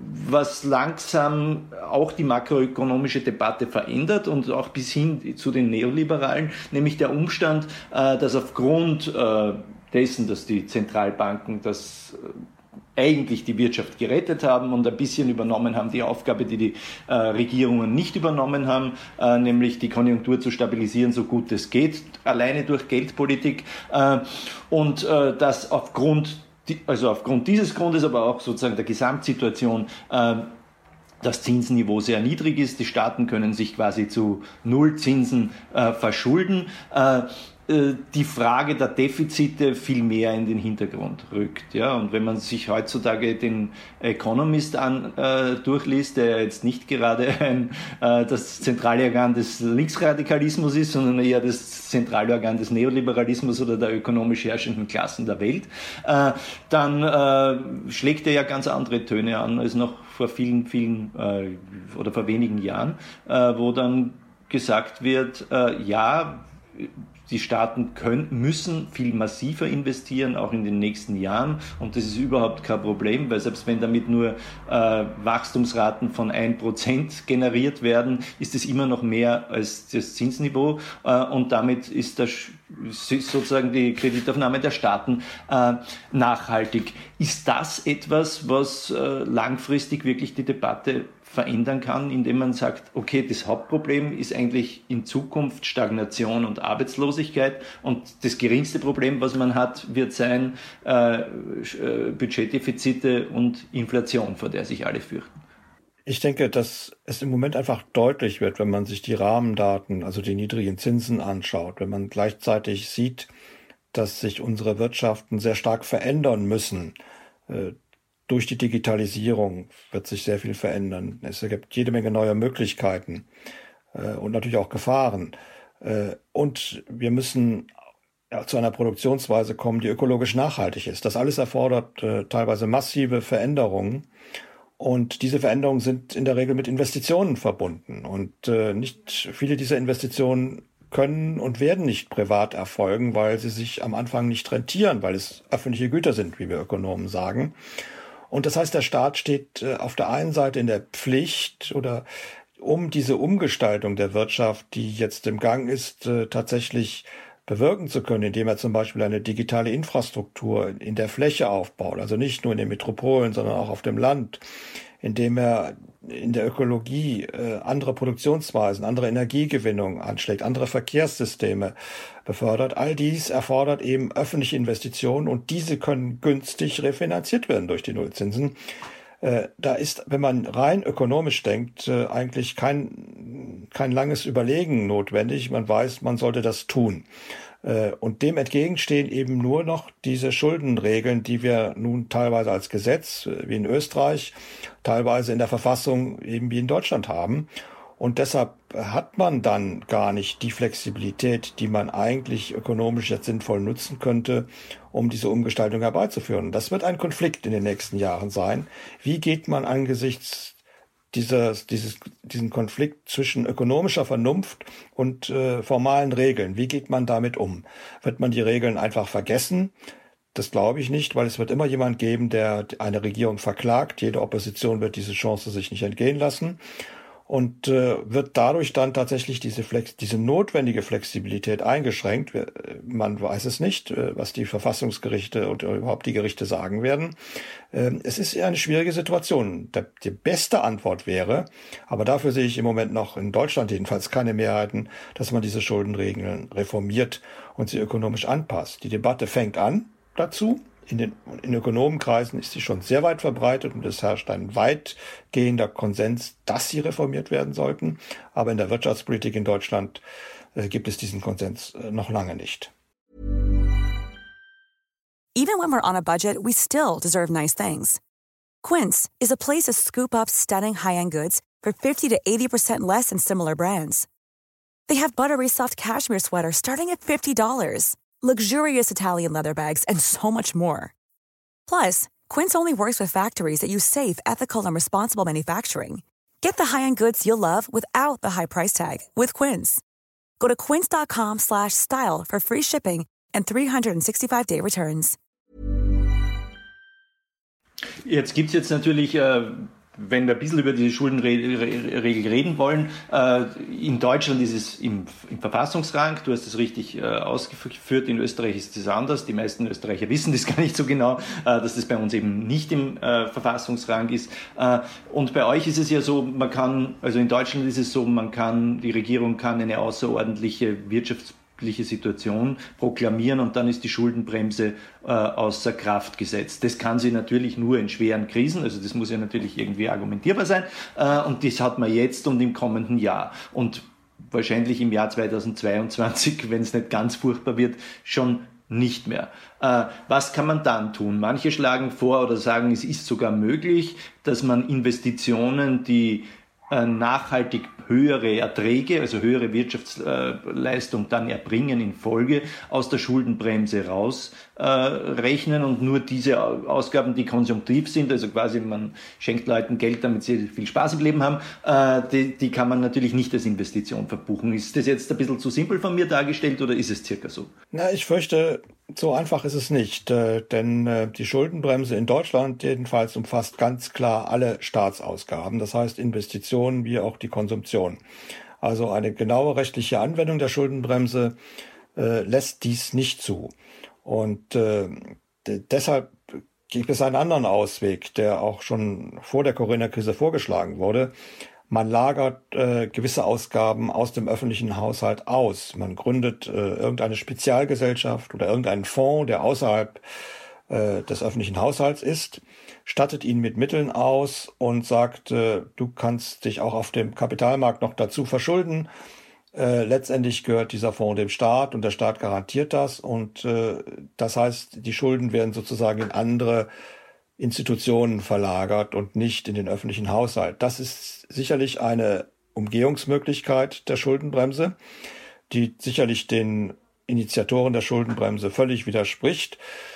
was langsam auch die makroökonomische Debatte verändert und auch bis hin zu den Neoliberalen, nämlich der Umstand, äh, dass aufgrund äh, dessen, dass die Zentralbanken das äh, eigentlich die Wirtschaft gerettet haben und ein bisschen übernommen haben, die Aufgabe, die die äh, Regierungen nicht übernommen haben, äh, nämlich die Konjunktur zu stabilisieren, so gut es geht, alleine durch Geldpolitik. Äh, und äh, dass aufgrund, die, also aufgrund dieses Grundes, aber auch sozusagen der Gesamtsituation, äh, das Zinsniveau sehr niedrig ist. Die Staaten können sich quasi zu Nullzinsen äh, verschulden. Äh, die Frage der Defizite viel mehr in den Hintergrund rückt. Ja? Und wenn man sich heutzutage den Economist an, äh, durchliest, der jetzt nicht gerade ein, äh, das zentrale Organ des Linksradikalismus ist, sondern eher das zentrale Organ des Neoliberalismus oder der ökonomisch herrschenden Klassen der Welt, äh, dann äh, schlägt er ja ganz andere Töne an als noch vor vielen, vielen äh, oder vor wenigen Jahren, äh, wo dann gesagt wird, äh, ja, die Staaten können, müssen viel massiver investieren, auch in den nächsten Jahren. Und das ist überhaupt kein Problem, weil selbst wenn damit nur äh, Wachstumsraten von ein Prozent generiert werden, ist es immer noch mehr als das Zinsniveau. Äh, und damit ist, das, ist sozusagen die Kreditaufnahme der Staaten äh, nachhaltig. Ist das etwas, was äh, langfristig wirklich die Debatte verändern kann, indem man sagt, okay, das Hauptproblem ist eigentlich in Zukunft Stagnation und Arbeitslosigkeit und das geringste Problem, was man hat, wird sein äh, Budgetdefizite und Inflation, vor der sich alle fürchten. Ich denke, dass es im Moment einfach deutlich wird, wenn man sich die Rahmendaten, also die niedrigen Zinsen anschaut, wenn man gleichzeitig sieht, dass sich unsere Wirtschaften sehr stark verändern müssen. Äh, Durch die Digitalisierung wird sich sehr viel verändern. Es gibt jede Menge neue Möglichkeiten äh, und natürlich auch Gefahren. Äh, und wir müssen ja, zu einer Produktionsweise kommen, die ökologisch nachhaltig ist. Das alles erfordert äh, teilweise massive Veränderungen. Und diese Veränderungen sind in der Regel mit Investitionen verbunden. Und äh, nicht viele dieser Investitionen können und werden nicht privat erfolgen, weil sie sich am Anfang nicht rentieren, weil es öffentliche Güter sind, wie wir Ökonomen sagen. Und das heißt, der Staat steht auf der einen Seite in der Pflicht oder um diese Umgestaltung der Wirtschaft, die jetzt im Gang ist, tatsächlich bewirken zu können, indem er zum Beispiel eine digitale Infrastruktur in der Fläche aufbaut, also nicht nur in den Metropolen, sondern auch auf dem Land, indem er in der Ökologie äh, andere Produktionsweisen, andere Energiegewinnung anschlägt, andere Verkehrssysteme befördert. All dies erfordert eben öffentliche Investitionen und diese können günstig refinanziert werden durch die Nullzinsen. Äh, da ist, wenn man rein ökonomisch denkt, äh, eigentlich kein, kein langes Überlegen notwendig. Man weiß, man sollte das tun. Und dem entgegenstehen eben nur noch diese Schuldenregeln, die wir nun teilweise als Gesetz, wie in Österreich, teilweise in der Verfassung eben wie in Deutschland haben. Und deshalb hat man dann gar nicht die Flexibilität, die man eigentlich ökonomisch jetzt sinnvoll nutzen könnte, um diese Umgestaltung herbeizuführen. Das wird ein Konflikt in den nächsten Jahren sein. Wie geht man angesichts Dieses, dieses, diesen Konflikt zwischen ökonomischer Vernunft und äh, formalen Regeln. Wie geht man damit um? Wird man die Regeln einfach vergessen? Das glaube ich nicht, weil es wird immer jemand geben, der eine Regierung verklagt. Jede Opposition wird diese Chance sich nicht entgehen lassen. Und äh, wird dadurch dann tatsächlich diese Flex, diese notwendige Flexibilität eingeschränkt. Man weiß es nicht, äh, was die Verfassungsgerichte oder überhaupt die Gerichte sagen werden. Ähm, es ist eher eine schwierige Situation. Der, die beste Antwort wäre, aber dafür sehe ich im Moment noch in Deutschland jedenfalls keine Mehrheiten, dass man diese Schuldenregeln reformiert und sie ökonomisch anpasst. Die Debatte fängt an dazu. In den in Ökonomenkreisen ist sie schon sehr weit verbreitet und es herrscht ein weitgehender Konsens, dass sie reformiert werden sollten. Aber in der Wirtschaftspolitik in Deutschland äh, gibt es diesen Konsens äh, noch lange nicht. Even when we're on a budget, we still deserve nice things. Quince is a place to scoop up stunning high-end goods for fifty to eighty percent less than similar brands. They have buttery soft cashmere sweaters starting at fifty dollars. Luxurious Italian leather bags, and so much more. Plus, Quince only works with factories that use safe, ethical, and responsible manufacturing. Get the high-end goods you'll love without the high price tag with Quince. Go to quince.com slash style for free shipping and three sixty-five day returns. Jetzt gibt es jetzt natürlich, äh, wenn wir ein bisschen über diese Schuldenregel reden wollen, äh, in Deutschland ist es im, im Verfassungsrang, du hast es richtig äh, ausgeführt, in Österreich ist es anders, die meisten Österreicher wissen das gar nicht so genau, äh, dass das bei uns eben nicht im äh, Verfassungsrang ist. Äh, und bei euch ist es ja so, man kann, also in Deutschland ist es so, man kann, die Regierung kann eine außerordentliche Wirtschafts Situation proklamieren und dann ist die Schuldenbremse äh, außer Kraft gesetzt. Das kann sie natürlich nur in schweren Krisen, also das muss ja natürlich irgendwie argumentierbar sein äh, und das hat man jetzt und im kommenden Jahr und wahrscheinlich im Jahr zweitausendzweiundzwanzig, wenn es nicht ganz furchtbar wird, schon nicht mehr. Äh, was kann man dann tun? Manche schlagen vor oder sagen, es ist sogar möglich, dass man Investitionen, die nachhaltig höhere Erträge, also höhere Wirtschaftsleistung dann erbringen in Folge, aus der Schuldenbremse rausrechnen äh, und nur diese Ausgaben, die konsumtiv sind, also quasi man schenkt Leuten Geld, damit sie viel Spaß im Leben haben, äh, die, die kann man natürlich nicht als Investition verbuchen. Ist das jetzt ein bisschen zu simpel von mir dargestellt oder ist es circa so? Na, ich fürchte, so einfach ist es nicht, äh, denn äh, die Schuldenbremse in Deutschland jedenfalls umfasst ganz klar alle Staatsausgaben, das heißt Investitionen wie auch die Konsumption. Also eine genaue rechtliche Anwendung der Schuldenbremse äh, lässt dies nicht zu. Und äh, d- deshalb gibt es einen anderen Ausweg, der auch schon vor der Corona-Krise vorgeschlagen wurde. Man lagert äh, gewisse Ausgaben aus dem öffentlichen Haushalt aus. Man gründet äh, irgendeine Spezialgesellschaft oder irgendeinen Fonds, der außerhalb äh, des öffentlichen Haushalts ist, stattet ihn mit Mitteln aus und sagt, äh, du kannst dich auch auf dem Kapitalmarkt noch dazu verschulden. Äh, letztendlich gehört dieser Fonds dem Staat und der Staat garantiert das. Und äh, das heißt, die Schulden werden sozusagen in andere Institutionen verlagert und nicht in den öffentlichen Haushalt. Das ist sicherlich eine Umgehungsmöglichkeit der Schuldenbremse, die sicherlich den Initiatoren der Schuldenbremse völlig widerspricht.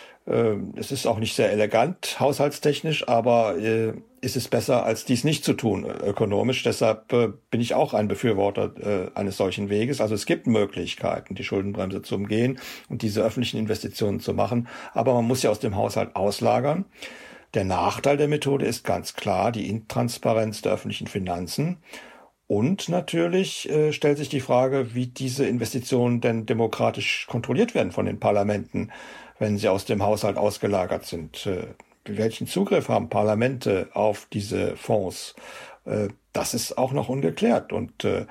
Es ist auch nicht sehr elegant haushaltstechnisch, aber ist es besser, als dies nicht zu tun ökonomisch. Deshalb bin ich auch ein Befürworter eines solchen Weges. Also es gibt Möglichkeiten, die Schuldenbremse zu umgehen und diese öffentlichen Investitionen zu machen, aber man muss sie aus dem Haushalt auslagern. Der Nachteil der Methode ist ganz klar die Intransparenz der öffentlichen Finanzen. Und natürlich äh, stellt sich die Frage, wie diese Investitionen denn demokratisch kontrolliert werden von den Parlamenten, wenn sie aus dem Haushalt ausgelagert sind. Äh, welchen Zugriff haben Parlamente auf diese Fonds? Äh, das ist auch noch ungeklärt. Und äh,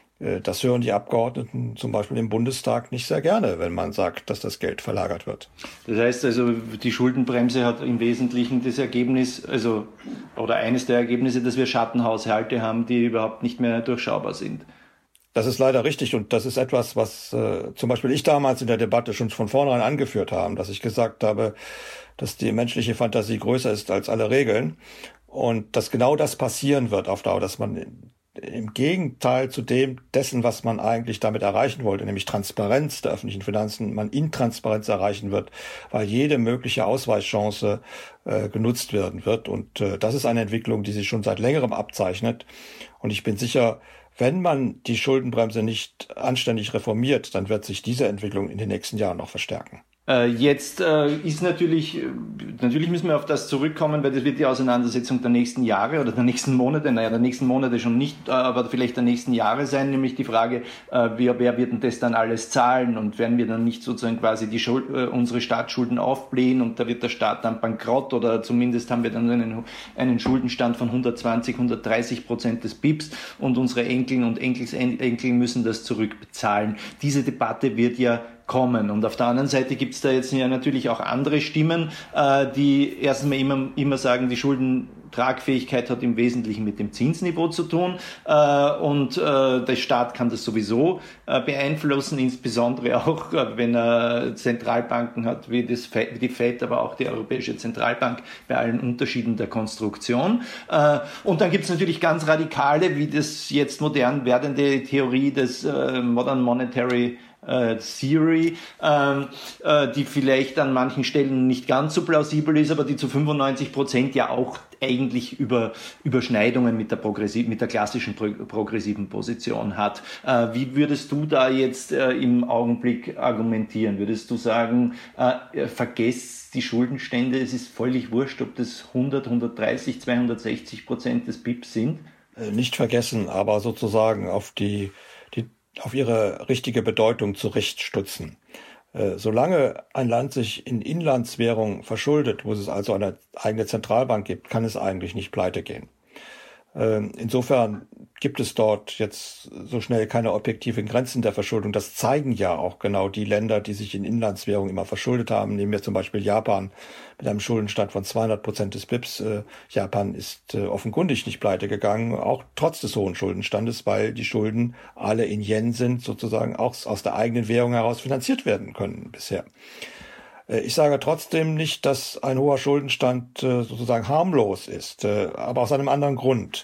das hören die Abgeordneten zum Beispiel im Bundestag nicht sehr gerne, wenn man sagt, dass das Geld verlagert wird. Das heißt also, die Schuldenbremse hat im Wesentlichen das Ergebnis, also oder eines der Ergebnisse, dass wir Schattenhaushalte haben, die überhaupt nicht mehr durchschaubar sind. Das ist leider richtig und das ist etwas, was äh, zum Beispiel ich damals in der Debatte schon von vornherein angeführt habe, dass ich gesagt habe, dass die menschliche Fantasie größer ist als alle Regeln und dass genau das passieren wird auf Dauer, dass man im Gegenteil zu dem dessen, was man eigentlich damit erreichen wollte, nämlich Transparenz der öffentlichen Finanzen, man Intransparenz erreichen wird, weil jede mögliche Ausweichchance äh, genutzt werden wird. Und äh, das ist eine Entwicklung, die sich schon seit längerem abzeichnet. Und ich bin sicher, wenn man die Schuldenbremse nicht anständig reformiert, dann wird sich diese Entwicklung in den nächsten Jahren noch verstärken. Jetzt äh, ist natürlich, natürlich müssen wir auf das zurückkommen, weil das wird die Auseinandersetzung der nächsten Jahre oder der nächsten Monate, naja, der nächsten Monate schon nicht, äh, aber vielleicht der nächsten Jahre sein, nämlich die Frage, äh, wer, wer wird denn das dann alles zahlen und werden wir dann nicht sozusagen quasi die Schuld, äh, unsere Staatsschulden aufblähen und da wird der Staat dann bankrott oder zumindest haben wir dann einen, einen Schuldenstand von hundertzwanzig, hundertdreißig Prozent des B I Ps und unsere Enkel und Enkelsenkel müssen das zurückbezahlen. Diese Debatte wird ja kommen. Und auf der anderen Seite gibt es da jetzt ja natürlich auch andere Stimmen, äh, die erstmal immer, immer sagen, die Schuldentragfähigkeit hat im Wesentlichen mit dem Zinsniveau zu tun äh, und äh, der Staat kann das sowieso äh, beeinflussen, insbesondere auch, äh, wenn er Zentralbanken hat, wie, das, wie die Fed, aber auch die Europäische Zentralbank bei allen Unterschieden der Konstruktion. Äh, und dann gibt es natürlich ganz radikale, wie das jetzt modern werdende Theorie des äh, Modern Monetary äh, Theory, ähm, äh, die vielleicht an manchen Stellen nicht ganz so plausibel ist, aber die zu fünfundneunzig Prozent ja auch eigentlich über Überschneidungen mit der, progressiv, mit der klassischen pro, progressiven Position hat. Äh, wie würdest du da jetzt äh, im Augenblick argumentieren? Würdest du sagen, äh, vergesst die Schuldenstände, es ist völlig wurscht, ob das hundert, hundertdreißig, zweihundertsechzig Prozent des B I P sind? Nicht vergessen, aber sozusagen auf die, die auf ihre richtige Bedeutung zurechtstutzen. Äh, solange ein Land sich in Inlandswährung verschuldet, wo es also eine eigene Zentralbank gibt, kann es eigentlich nicht pleite gehen. Äh, insofern gibt es dort jetzt so schnell keine objektiven Grenzen der Verschuldung. Das zeigen ja auch genau die Länder, die sich in Inlandswährung immer verschuldet haben. Nehmen wir zum Beispiel Japan mit einem Schuldenstand von zweihundert Prozent des B I Ps. Äh, Japan ist äh, offenkundig nicht pleite gegangen, auch trotz des hohen Schuldenstandes, weil die Schulden alle in Yen sind, sozusagen auch aus der eigenen Währung heraus finanziert werden können bisher. Äh, ich sage trotzdem nicht, dass ein hoher Schuldenstand äh, sozusagen harmlos ist, äh, aber aus einem anderen Grund.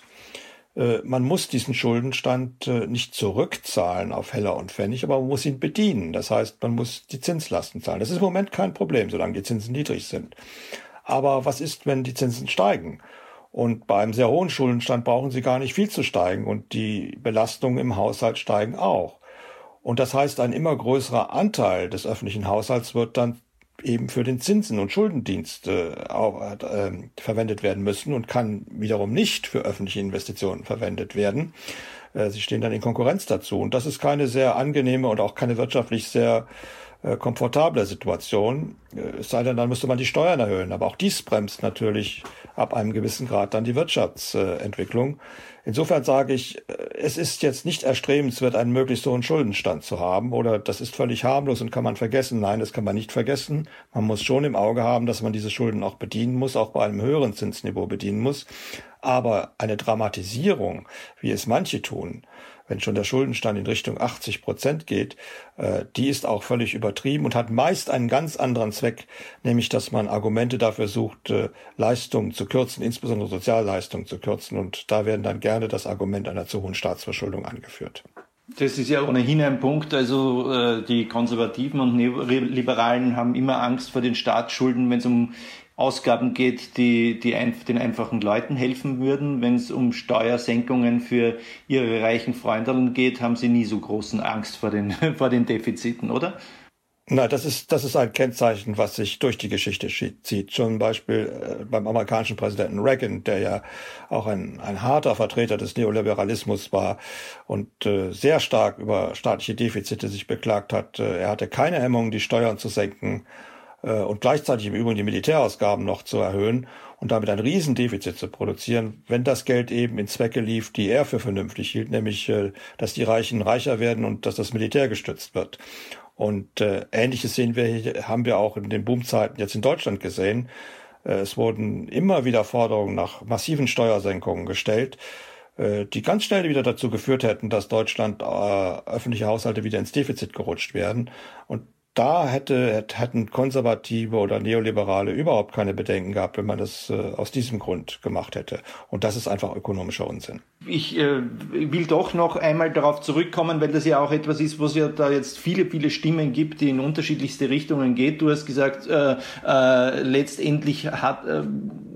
Man muss diesen Schuldenstand nicht zurückzahlen auf Heller und Pfennig, aber man muss ihn bedienen. Das heißt, man muss die Zinslasten zahlen. Das ist im Moment kein Problem, solange die Zinsen niedrig sind. Aber was ist, wenn die Zinsen steigen? Und bei einem sehr hohen Schuldenstand brauchen sie gar nicht viel zu steigen und die Belastungen im Haushalt steigen auch. Und das heißt, ein immer größerer Anteil des öffentlichen Haushalts wird dann eben für den Zinsen- und Schuldendienst äh, auch, äh, verwendet werden müssen und kann wiederum nicht für öffentliche Investitionen verwendet werden. Äh, sie stehen dann in Konkurrenz dazu. Und das ist keine sehr angenehme und auch keine wirtschaftlich sehr äh, komfortable Situation. Äh, es sei denn, dann müsste man die Steuern erhöhen. Aber auch dies bremst natürlich ab einem gewissen Grad dann die Wirtschaftsentwicklung. Insofern sage ich, es ist jetzt nicht erstrebenswert, einen möglichst hohen Schuldenstand zu haben oder das ist völlig harmlos und kann man vergessen. Nein, das kann man nicht vergessen. Man muss schon im Auge haben, dass man diese Schulden auch bedienen muss, auch bei einem höheren Zinsniveau bedienen muss. Aber eine Dramatisierung, wie es manche tun, wenn schon der Schuldenstand in Richtung achtzig Prozent geht, äh, die ist auch völlig übertrieben und hat meist einen ganz anderen Zweck, nämlich dass man Argumente dafür sucht, äh, Leistungen zu kürzen, insbesondere Sozialleistungen zu kürzen. Und da werden dann gerne das Argument einer zu hohen Staatsverschuldung angeführt. Das ist ja ohnehin ein Punkt. Also äh, die Konservativen und Neoliberalen haben immer Angst vor den Staatsschulden, wenn es um Ausgaben geht, die, die ein, den einfachen Leuten helfen würden. Wenn es um Steuersenkungen für ihre reichen Freundinnen geht, haben sie nie so großen Angst vor den, vor den Defiziten, oder? Na, das ist, das ist ein Kennzeichen, was sich durch die Geschichte zieht. Zum Beispiel äh, beim amerikanischen Präsidenten Reagan, der ja auch ein, ein harter Vertreter des Neoliberalismus war und äh, sehr stark über staatliche Defizite sich beklagt hat. Äh, er hatte keine Hemmung, die Steuern zu senken und gleichzeitig im Übrigen die Militärausgaben noch zu erhöhen und damit ein Riesendefizit zu produzieren, wenn das Geld eben in Zwecke lief, die er für vernünftig hielt, nämlich, dass die Reichen reicher werden und dass das Militär gestützt wird. Und äh, Ähnliches sehen wir, haben wir auch in den Boomzeiten jetzt in Deutschland gesehen. Äh, es wurden immer wieder Forderungen nach massiven Steuersenkungen gestellt, äh, die ganz schnell wieder dazu geführt hätten, dass Deutschland äh, öffentliche Haushalte wieder ins Defizit gerutscht werden. Und da hätte, hätten Konservative oder Neoliberale überhaupt keine Bedenken gehabt, wenn man das äh, aus diesem Grund gemacht hätte. Und das ist einfach ökonomischer Unsinn. Ich äh, will doch noch einmal darauf zurückkommen, weil das ja auch etwas ist, wo es ja da jetzt viele, viele Stimmen gibt, die in unterschiedlichste Richtungen geht. Du hast gesagt, äh, äh, letztendlich hat... Äh,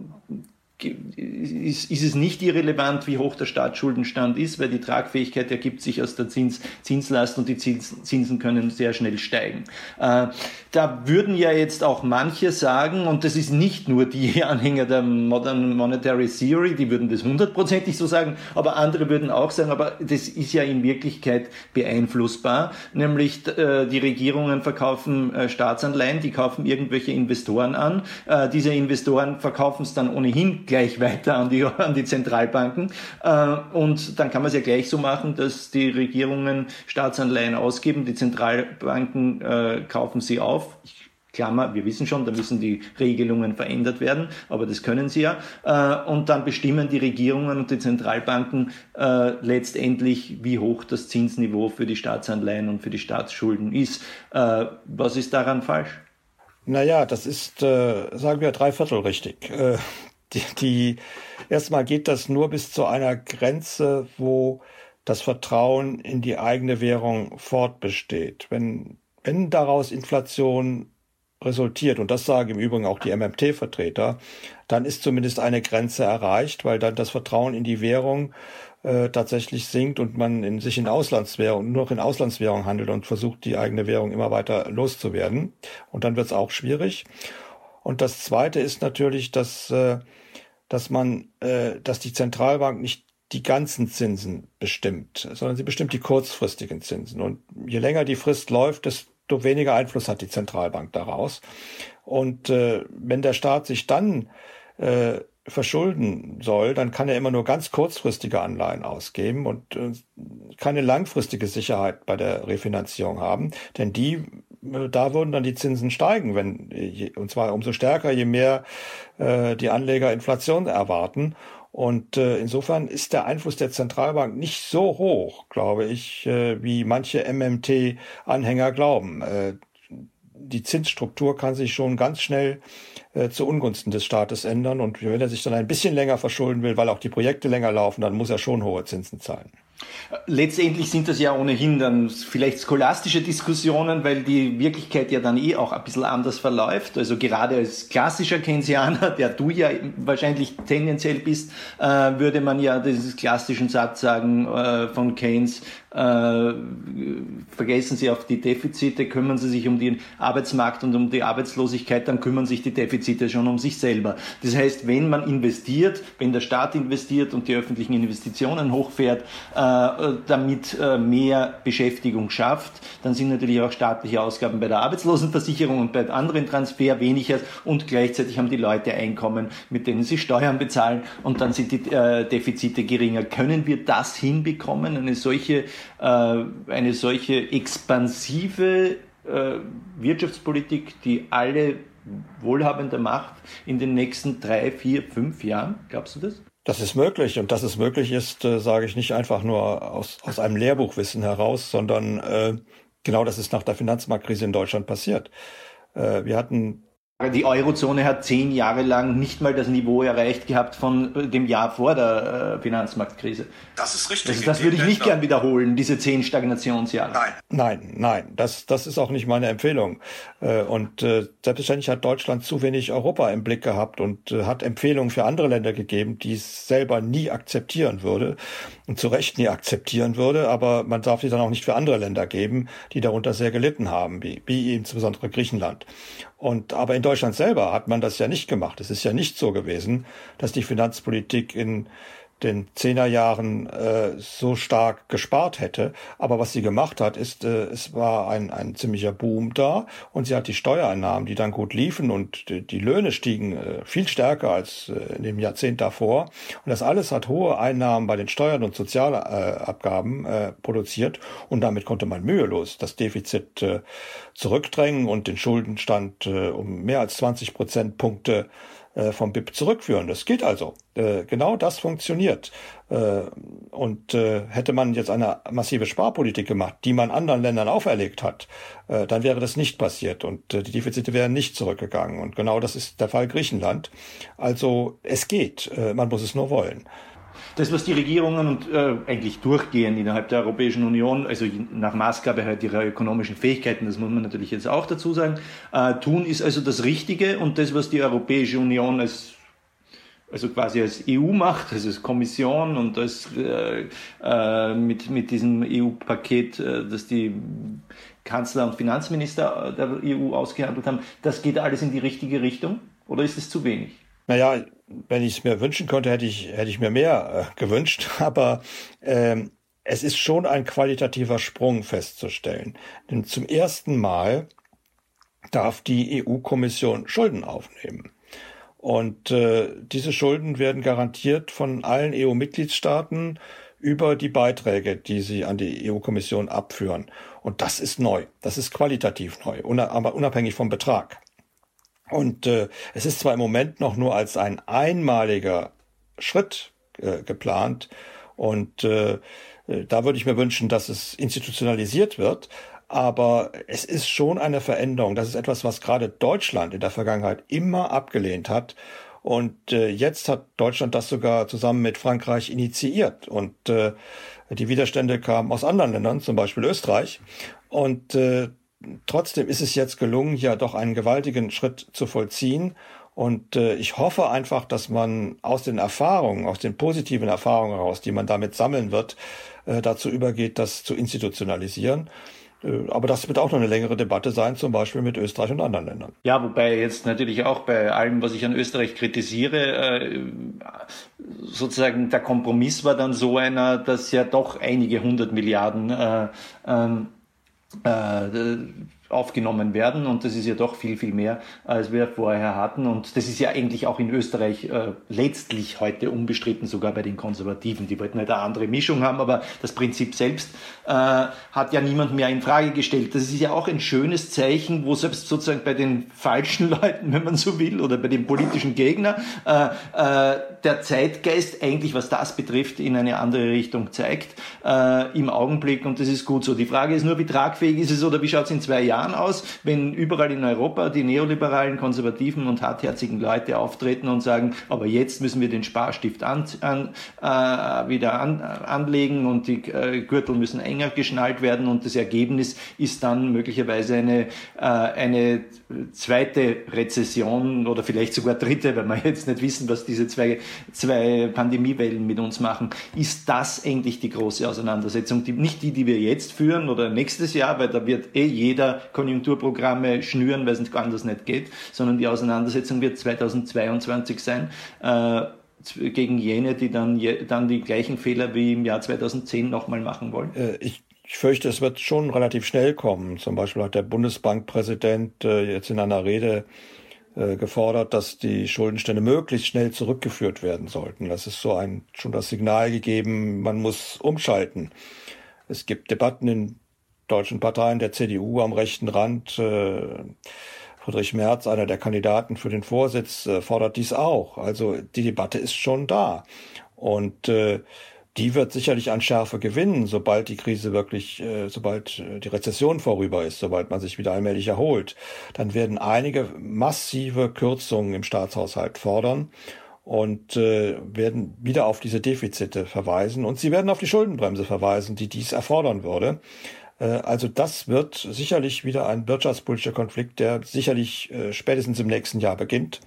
Ist, ist es nicht irrelevant, wie hoch der Staatsschuldenstand ist, weil die Tragfähigkeit ergibt sich aus der Zins, Zinslast und die Zins, Zinsen können sehr schnell steigen. Äh, da würden ja jetzt auch manche sagen, und das ist nicht nur die Anhänger der Modern Monetary Theory, die würden das hundertprozentig so sagen, aber andere würden auch sagen, aber das ist ja in Wirklichkeit beeinflussbar, nämlich äh, die Regierungen verkaufen äh, Staatsanleihen, die kaufen irgendwelche Investoren an, äh, diese Investoren verkaufen es dann ohnehin gleich weiter an die, an die Zentralbanken. Äh, und dann kann man es ja gleich so machen, dass die Regierungen Staatsanleihen ausgeben, die Zentralbanken äh, kaufen sie auf. Ich Klammer, wir wissen schon, da müssen die Regelungen verändert werden, aber das können sie ja. Äh, und dann bestimmen die Regierungen und die Zentralbanken äh, letztendlich, wie hoch das Zinsniveau für die Staatsanleihen und für die Staatsschulden ist. Äh, was ist daran falsch? Naja, das ist, äh, sagen wir, drei Viertel richtig. Äh, Die, die, erstmal geht das nur bis zu einer Grenze, wo das Vertrauen in die eigene Währung fortbesteht. Wenn, wenn daraus Inflation resultiert, und das sagen im Übrigen auch die M M T-Vertreter, dann ist zumindest eine Grenze erreicht, weil dann das Vertrauen in die Währung äh, tatsächlich sinkt und man in sich in Auslandswährung, nur noch in Auslandswährung handelt und versucht, die eigene Währung immer weiter loszuwerden. Und dann wird es auch schwierig. Und das Zweite ist natürlich, dass, äh, dass man, äh, dass die Zentralbank nicht die ganzen Zinsen bestimmt, sondern sie bestimmt die kurzfristigen Zinsen. Und je länger die Frist läuft, desto weniger Einfluss hat die Zentralbank daraus. Und äh, wenn der Staat sich dann äh, verschulden soll, dann kann er immer nur ganz kurzfristige Anleihen ausgeben und äh, keine langfristige Sicherheit bei der Refinanzierung haben. Denn die, äh, da würden dann die Zinsen steigen, wenn je, und zwar umso stärker, je mehr äh, die Anleger Inflation erwarten. Und äh, insofern ist der Einfluss der Zentralbank nicht so hoch, glaube ich, äh, wie manche M M T-Anhänger glauben. Äh, die Zinsstruktur kann sich schon ganz schnell äh, zu Ungunsten des Staates ändern. Und wenn er sich dann ein bisschen länger verschulden will, weil auch die Projekte länger laufen, dann muss er schon hohe Zinsen zahlen. Letztendlich sind das ja ohnehin dann vielleicht scholastische Diskussionen, weil die Wirklichkeit ja dann eh auch ein bisschen anders verläuft. Also gerade als klassischer Keynesianer, der du ja wahrscheinlich tendenziell bist, äh, würde man ja diesen klassischen Satz sagen äh, von Keynes, äh, vergessen Sie auf die Defizite, kümmern Sie sich um den Arbeitsmarkt und um die Arbeitslosigkeit, dann kümmern sich die Defizite schon um sich selber. Das heißt, wenn man investiert, wenn der Staat investiert und die öffentlichen Investitionen hochfährt, äh, damit äh, mehr Beschäftigung schafft, dann sind natürlich auch staatliche Ausgaben bei der Arbeitslosenversicherung und bei anderen Transfer weniger und gleichzeitig haben die Leute Einkommen, mit denen sie Steuern bezahlen und dann sind die äh, Defizite geringer. Können wir das hinbekommen, eine solche, äh, eine solche expansive äh, Wirtschaftspolitik, die alle wohlhabender macht in den nächsten drei, vier, fünf Jahren? Glaubst du das? Das ist möglich und dass es möglich ist, äh, sage ich nicht einfach nur aus, aus einem Lehrbuchwissen heraus, sondern äh, genau das ist nach der Finanzmarktkrise in Deutschland passiert. Äh, wir hatten Die Eurozone hat zehn Jahre lang nicht mal das Niveau erreicht gehabt von dem Jahr vor der äh, Finanzmarktkrise. Das ist richtig. Also das würde ich nicht gern wiederholen, diese zehn Stagnationsjahre. Nein. Nein, nein, das, das ist auch nicht meine Empfehlung. Äh, und äh, selbstverständlich hat Deutschland zu wenig Europa im Blick gehabt und äh, hat Empfehlungen für andere Länder gegeben, die es selber nie akzeptieren würde und zu Recht nie akzeptieren würde. Aber man darf sie dann auch nicht für andere Länder geben, die darunter sehr gelitten haben, wie, wie insbesondere Griechenland. Und aber in Deutschland selber hat man das ja nicht gemacht. Es ist ja nicht so gewesen, dass die Finanzpolitik in den Zehnerjahren äh, so stark gespart hätte. Aber was sie gemacht hat, ist, äh, es war ein, ein ziemlicher Boom da und sie hat die Steuereinnahmen, die dann gut liefen und die, die Löhne stiegen äh, viel stärker als äh, in dem Jahrzehnt davor. Und das alles hat hohe Einnahmen bei den Steuern und Sozialabgaben äh, produziert und damit konnte man mühelos das Defizit äh, zurückdrängen und den Schuldenstand äh, um mehr als zwanzig Prozentpunkte vom B I P zurückführen. Das geht also. Äh, genau das funktioniert. Äh, und äh, hätte man jetzt eine massive Sparpolitik gemacht, die man anderen Ländern auferlegt hat, äh, dann wäre das nicht passiert und äh, die Defizite wären nicht zurückgegangen. Und genau das ist der Fall Griechenland. Also es geht. Äh, man muss es nur wollen. Das, was die Regierungen und äh, eigentlich durchgehend innerhalb der Europäischen Union, also nach Maßgabe halt ihrer ökonomischen Fähigkeiten, das muss man natürlich jetzt auch dazu sagen, äh, tun, ist also das Richtige und das, was die Europäische Union als also quasi als E U macht, also als Kommission und als äh, äh, mit mit diesem E U-Paket, äh, das die Kanzler und Finanzminister der E U ausgehandelt haben, das geht alles in die richtige Richtung oder ist es zu wenig? Naja, wenn ich es mir wünschen könnte, hätte ich, hätte ich mir mehr äh, gewünscht. Aber ähm, es ist schon ein qualitativer Sprung festzustellen. Denn zum ersten Mal darf die E U-Kommission Schulden aufnehmen. Und äh, diese Schulden werden garantiert von allen E U-Mitgliedstaaten über die Beiträge, die sie an die E U-Kommission abführen. Und das ist neu. Das ist qualitativ neu, aber unabhängig vom Betrag. Und äh, es ist zwar im Moment noch nur als ein einmaliger Schritt äh, geplant und äh, da würde ich mir wünschen, dass es institutionalisiert wird, aber es ist schon eine Veränderung. Das ist etwas, was gerade Deutschland in der Vergangenheit immer abgelehnt hat Und äh, jetzt hat Deutschland das sogar zusammen mit Frankreich initiiert. Und äh, die Widerstände kamen aus anderen Ländern, zum Beispiel Österreich. Und äh, trotzdem ist es jetzt gelungen, ja doch einen gewaltigen Schritt zu vollziehen. Und äh, ich hoffe einfach, dass man aus den Erfahrungen, aus den positiven Erfahrungen heraus, die man damit sammeln wird, äh, dazu übergeht, das zu institutionalisieren. Äh, aber das wird auch noch eine längere Debatte sein, zum Beispiel mit Österreich und anderen Ländern. Ja, wobei jetzt natürlich auch bei allem, was ich an Österreich kritisiere, äh, sozusagen der Kompromiss war dann so einer, dass ja doch einige hundert Milliarden äh, äh, aufgenommen werden, und das ist ja doch viel, viel mehr, als wir vorher hatten, und das ist ja eigentlich auch in Österreich äh, letztlich heute unbestritten, sogar bei den Konservativen. Die wollten halt eine andere Mischung haben, aber das Prinzip selbst äh, hat ja niemand mehr in Frage gestellt. Das ist ja auch ein schönes Zeichen, wo selbst sozusagen bei den falschen Leuten, wenn man so will, oder bei den politischen Gegnern, äh, äh, der Zeitgeist eigentlich, was das betrifft, in eine andere Richtung zeigt äh, im Augenblick, und das ist gut so. Die Frage ist nur, wie tragfähig ist es, oder wie schaut es in zwei Jahren aus, wenn überall in Europa die neoliberalen, konservativen und hartherzigen Leute auftreten und sagen, aber jetzt müssen wir den Sparstift an, an, äh, wieder an, anlegen und die äh, Gürtel müssen enger geschnallt werden, und das Ergebnis ist dann möglicherweise eine, äh, eine zweite Rezession oder vielleicht sogar dritte, weil wir jetzt nicht wissen, was diese zwei, zwei Pandemiewellen mit uns machen. Ist das eigentlich die große Auseinandersetzung? Die, nicht die, die wir jetzt führen oder nächstes Jahr, weil da wird eh jeder Konjunkturprogramme schnüren, weil es anders nicht geht, sondern die Auseinandersetzung wird zweitausendzweiundzwanzig sein, äh, gegen jene, die dann, je, dann die gleichen Fehler wie im Jahr zweitausendzehn nochmal machen wollen. Äh, ich Ich fürchte, es wird schon relativ schnell kommen. Zum Beispiel hat der Bundesbankpräsident äh, jetzt in einer Rede äh, gefordert, dass die Schuldenstände möglichst schnell zurückgeführt werden sollten. Das ist so ein schon das Signal gegeben, man muss umschalten. Es gibt Debatten in deutschen Parteien, der C D U am rechten Rand. Äh, Friedrich Merz, einer der Kandidaten für den Vorsitz, äh, fordert dies auch. Also die Debatte ist schon da. Und äh, die wird sicherlich an Schärfe gewinnen, sobald die Krise wirklich, äh, sobald äh, die Rezession vorüber ist, sobald man sich wieder allmählich erholt. Dann werden einige massive Kürzungen im Staatshaushalt fordern und äh, werden wieder auf diese Defizite verweisen. Und sie werden auf die Schuldenbremse verweisen, die dies erfordern würde. Äh, also das wird sicherlich wieder ein wirtschaftspolitischer Konflikt, der sicherlich äh, spätestens im nächsten Jahr beginnt.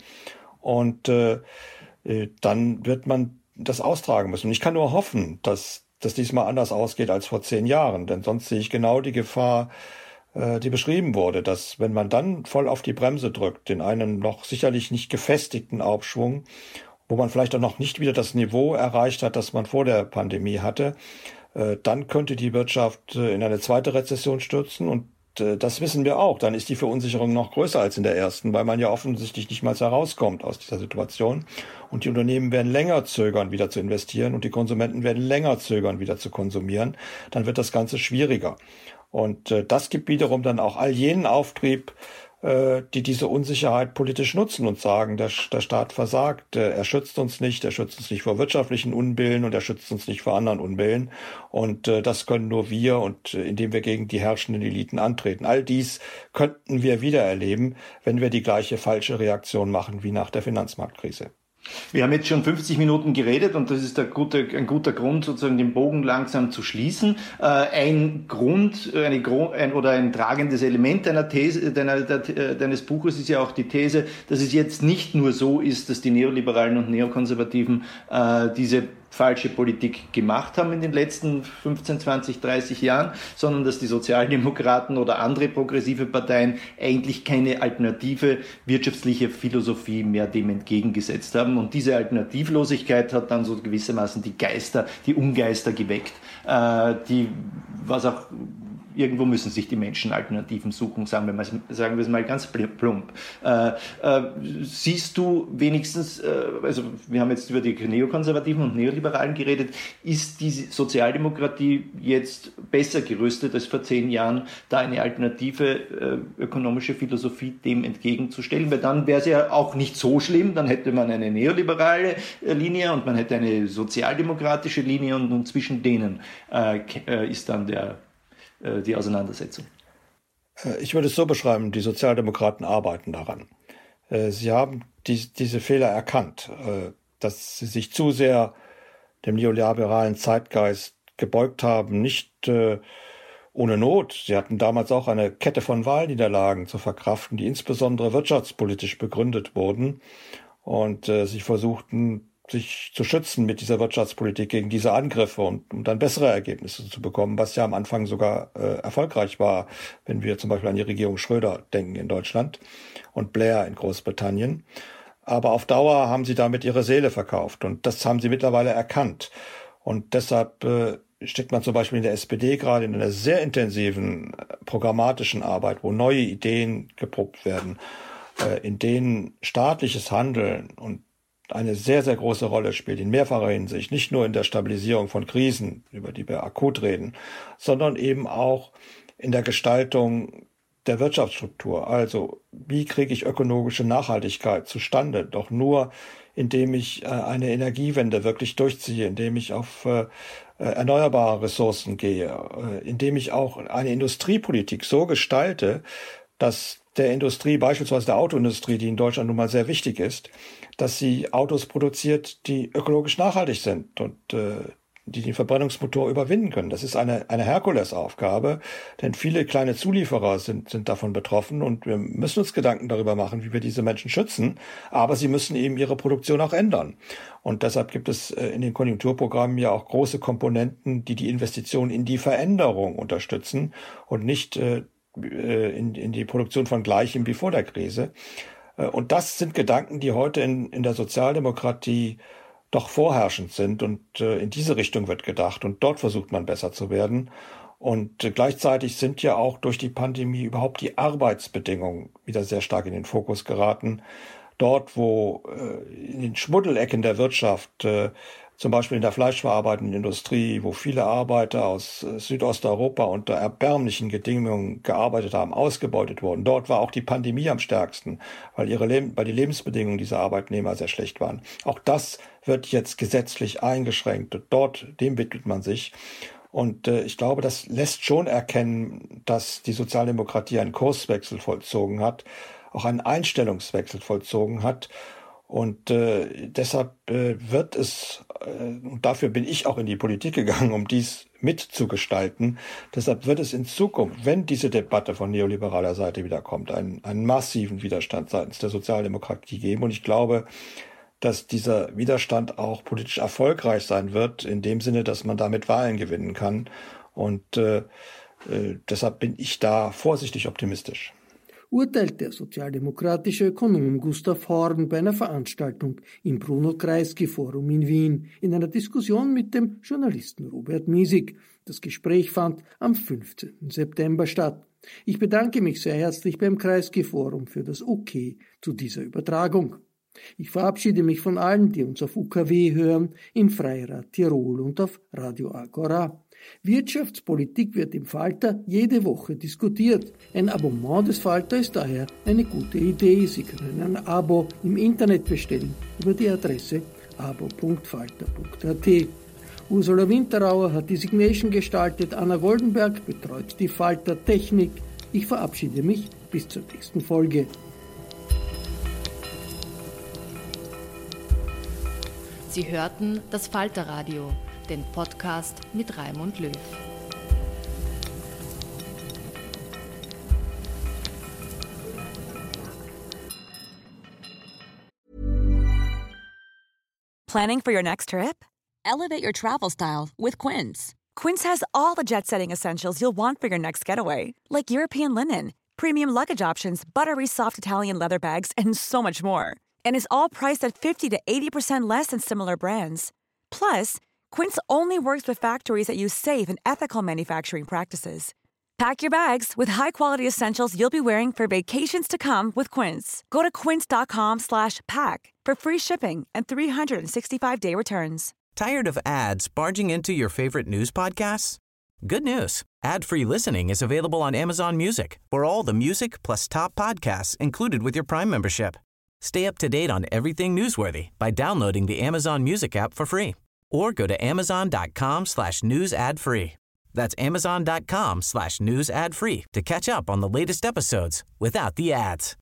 Und äh, äh, dann wird man das austragen müssen. Und ich kann nur hoffen, dass das diesmal anders ausgeht als vor zehn Jahren. Denn sonst sehe ich genau die Gefahr, äh, die beschrieben wurde, dass wenn man dann voll auf die Bremse drückt, den einen noch sicherlich nicht gefestigten Aufschwung, wo man vielleicht auch noch nicht wieder das Niveau erreicht hat, das man vor der Pandemie hatte, äh, dann könnte die Wirtschaft äh, in eine zweite Rezession stürzen. Und äh, das wissen wir auch. Dann ist die Verunsicherung noch größer als in der ersten, weil man ja offensichtlich nicht mal herauskommt aus dieser Situation. Und die Unternehmen werden länger zögern, wieder zu investieren, und die Konsumenten werden länger zögern, wieder zu konsumieren. Dann wird das Ganze schwieriger. Und äh, das gibt wiederum dann auch all jenen Auftrieb, äh, die diese Unsicherheit politisch nutzen und sagen, der, der Staat versagt, äh, er schützt uns nicht, er schützt uns nicht vor wirtschaftlichen Unbillen und er schützt uns nicht vor anderen Unbillen. Und äh, das können nur wir, und äh, indem wir gegen die herrschenden Eliten antreten. All dies könnten wir wieder erleben, wenn wir die gleiche falsche Reaktion machen wie nach der Finanzmarktkrise. Wir haben jetzt schon fünfzig Minuten geredet, und das ist der gute, ein guter Grund, sozusagen den Bogen langsam zu schließen. Äh, ein Grund eine, ein, oder ein tragendes Element deiner These, deiner, de, deines Buches ist ja auch die These, dass es jetzt nicht nur so ist, dass die Neoliberalen und Neokonservativen äh, diese falsche Politik gemacht haben in den letzten fünfzehn, zwanzig, dreißig Jahren, sondern dass die Sozialdemokraten oder andere progressive Parteien eigentlich keine alternative wirtschaftliche Philosophie mehr dem entgegengesetzt haben. Und diese Alternativlosigkeit hat dann so gewissermaßen die Geister, die Ungeister geweckt, äh, die, was auch irgendwo müssen sich die Menschen Alternativen suchen, sagen wir, mal, sagen wir es mal ganz plump. Äh, äh, siehst du wenigstens, äh, also wir haben jetzt über die Neokonservativen und Neoliberalen geredet, ist die Sozialdemokratie jetzt besser gerüstet als vor zehn Jahren, da eine alternative äh, ökonomische Philosophie dem entgegenzustellen? Weil dann wäre es ja auch nicht so schlimm, dann hätte man eine neoliberale äh, Linie und man hätte eine sozialdemokratische Linie, und, und zwischen denen äh, ist dann der die Auseinandersetzung. Ich würde es so beschreiben, die Sozialdemokraten arbeiten daran. Sie haben die, diese Fehler erkannt, äh, dass sie sich zu sehr dem neoliberalen Zeitgeist gebeugt haben, nicht äh, ohne Not. Sie hatten damals auch eine Kette von Wahlniederlagen zu verkraften, die insbesondere wirtschaftspolitisch begründet wurden. Und äh, sie versuchten, sich zu schützen mit dieser Wirtschaftspolitik gegen diese Angriffe und um dann bessere Ergebnisse zu bekommen, was ja am Anfang sogar äh, erfolgreich war, wenn wir zum Beispiel an die Regierung Schröder denken in Deutschland und Blair in Großbritannien. Aber auf Dauer haben sie damit ihre Seele verkauft und das haben sie mittlerweile erkannt. Und deshalb äh, steckt man zum Beispiel in der S P D gerade in einer sehr intensiven äh, programmatischen Arbeit, wo neue Ideen geprobt werden, äh, in denen staatliches Handeln und eine sehr, sehr große Rolle spielt, in mehrfacher Hinsicht, nicht nur in der Stabilisierung von Krisen, über die wir akut reden, sondern eben auch in der Gestaltung der Wirtschaftsstruktur. Also, wie kriege ich ökologische Nachhaltigkeit zustande? Doch nur, indem ich äh, eine Energiewende wirklich durchziehe, indem ich auf äh, erneuerbare Ressourcen gehe, äh, indem ich auch eine Industriepolitik so gestalte, dass der Industrie, beispielsweise der Autoindustrie, die in Deutschland nun mal sehr wichtig ist, dass sie Autos produziert, die ökologisch nachhaltig sind und äh, die den Verbrennungsmotor überwinden können. Das ist eine, eine Herkulesaufgabe, denn viele kleine Zulieferer sind, sind davon betroffen und wir müssen uns Gedanken darüber machen, wie wir diese Menschen schützen, aber sie müssen eben ihre Produktion auch ändern. Und deshalb gibt es äh, in den Konjunkturprogrammen ja auch große Komponenten, die die Investitionen in die Veränderung unterstützen und nicht äh, in, in die Produktion von Gleichem wie vor der Krise. Und das sind Gedanken, die heute in, in der Sozialdemokratie doch vorherrschend sind und äh, in diese Richtung wird gedacht und dort versucht man besser zu werden. Und äh, gleichzeitig sind ja auch durch die Pandemie überhaupt die Arbeitsbedingungen wieder sehr stark in den Fokus geraten. Dort, wo äh, in den Schmuddelecken der Wirtschaft, äh, zum Beispiel in der fleischverarbeitenden Industrie, wo viele Arbeiter aus äh, Südosteuropa unter erbärmlichen Bedingungen gearbeitet haben, ausgebeutet wurden. Dort war auch die Pandemie am stärksten, weil ihre Leb- weil die Lebensbedingungen dieser Arbeitnehmer sehr schlecht waren. Auch das wird jetzt gesetzlich eingeschränkt. Dort, dem widmet man sich. Und äh, ich glaube, das lässt schon erkennen, dass die Sozialdemokratie einen Kurswechsel vollzogen hat, auch einen Einstellungswechsel vollzogen hat. Und äh, deshalb äh, wird es, äh, und dafür bin ich auch in die Politik gegangen, um dies mitzugestalten, deshalb wird es in Zukunft, wenn diese Debatte von neoliberaler Seite wiederkommt, einen, einen massiven Widerstand seitens der Sozialdemokratie geben. Und ich glaube, dass dieser Widerstand auch politisch erfolgreich sein wird, in dem Sinne, dass man damit Wahlen gewinnen kann. Und äh, äh, deshalb bin ich da vorsichtig optimistisch. Urteilt der sozialdemokratische Ökonom Gustav Horn bei einer Veranstaltung im Bruno-Kreisky-Forum in Wien in einer Diskussion mit dem Journalisten Robert Miesig. Das Gespräch fand am fünfzehnten September statt. Ich bedanke mich sehr herzlich beim Kreisky-Forum für das Okay zu dieser Übertragung. Ich verabschiede mich von allen, die uns auf U K W hören, in Freirad Tirol und auf Radio Agora. Wirtschaftspolitik wird im Falter jede Woche diskutiert. Ein Abonnement des Falter ist daher eine gute Idee. Sie können ein Abo im Internet bestellen über die Adresse abo punkt falter punkt a t. Ursula Winterauer hat die Signation gestaltet, Anna Goldenberg betreut die Falter Technik. Ich verabschiede mich bis zur nächsten Folge. Sie hörten das Falterradio, den Podcast mit Raimund Löw. Planning for your next trip? Elevate your travel style with Quince. Quince has all the jet-setting essentials you'll want for your next getaway, like European linen, premium luggage options, buttery soft Italian leather bags, and so much more. And is all priced at fifty to eighty percent less than similar brands. Plus, Quince only works with factories that use safe and ethical manufacturing practices. Pack your bags with high-quality essentials you'll be wearing for vacations to come with Quince. Go to quince.com slash pack for free shipping and three sixty-five day returns. Tired of ads barging into your favorite news podcasts? Good news. Ad-free listening is available on Amazon Music for all the music plus top podcasts included with your Prime membership. Stay up to date on everything newsworthy by downloading the Amazon Music app for free or go to amazon.com slash news ad free. That's amazon.com slash news ad free to catch up on the latest episodes without the ads.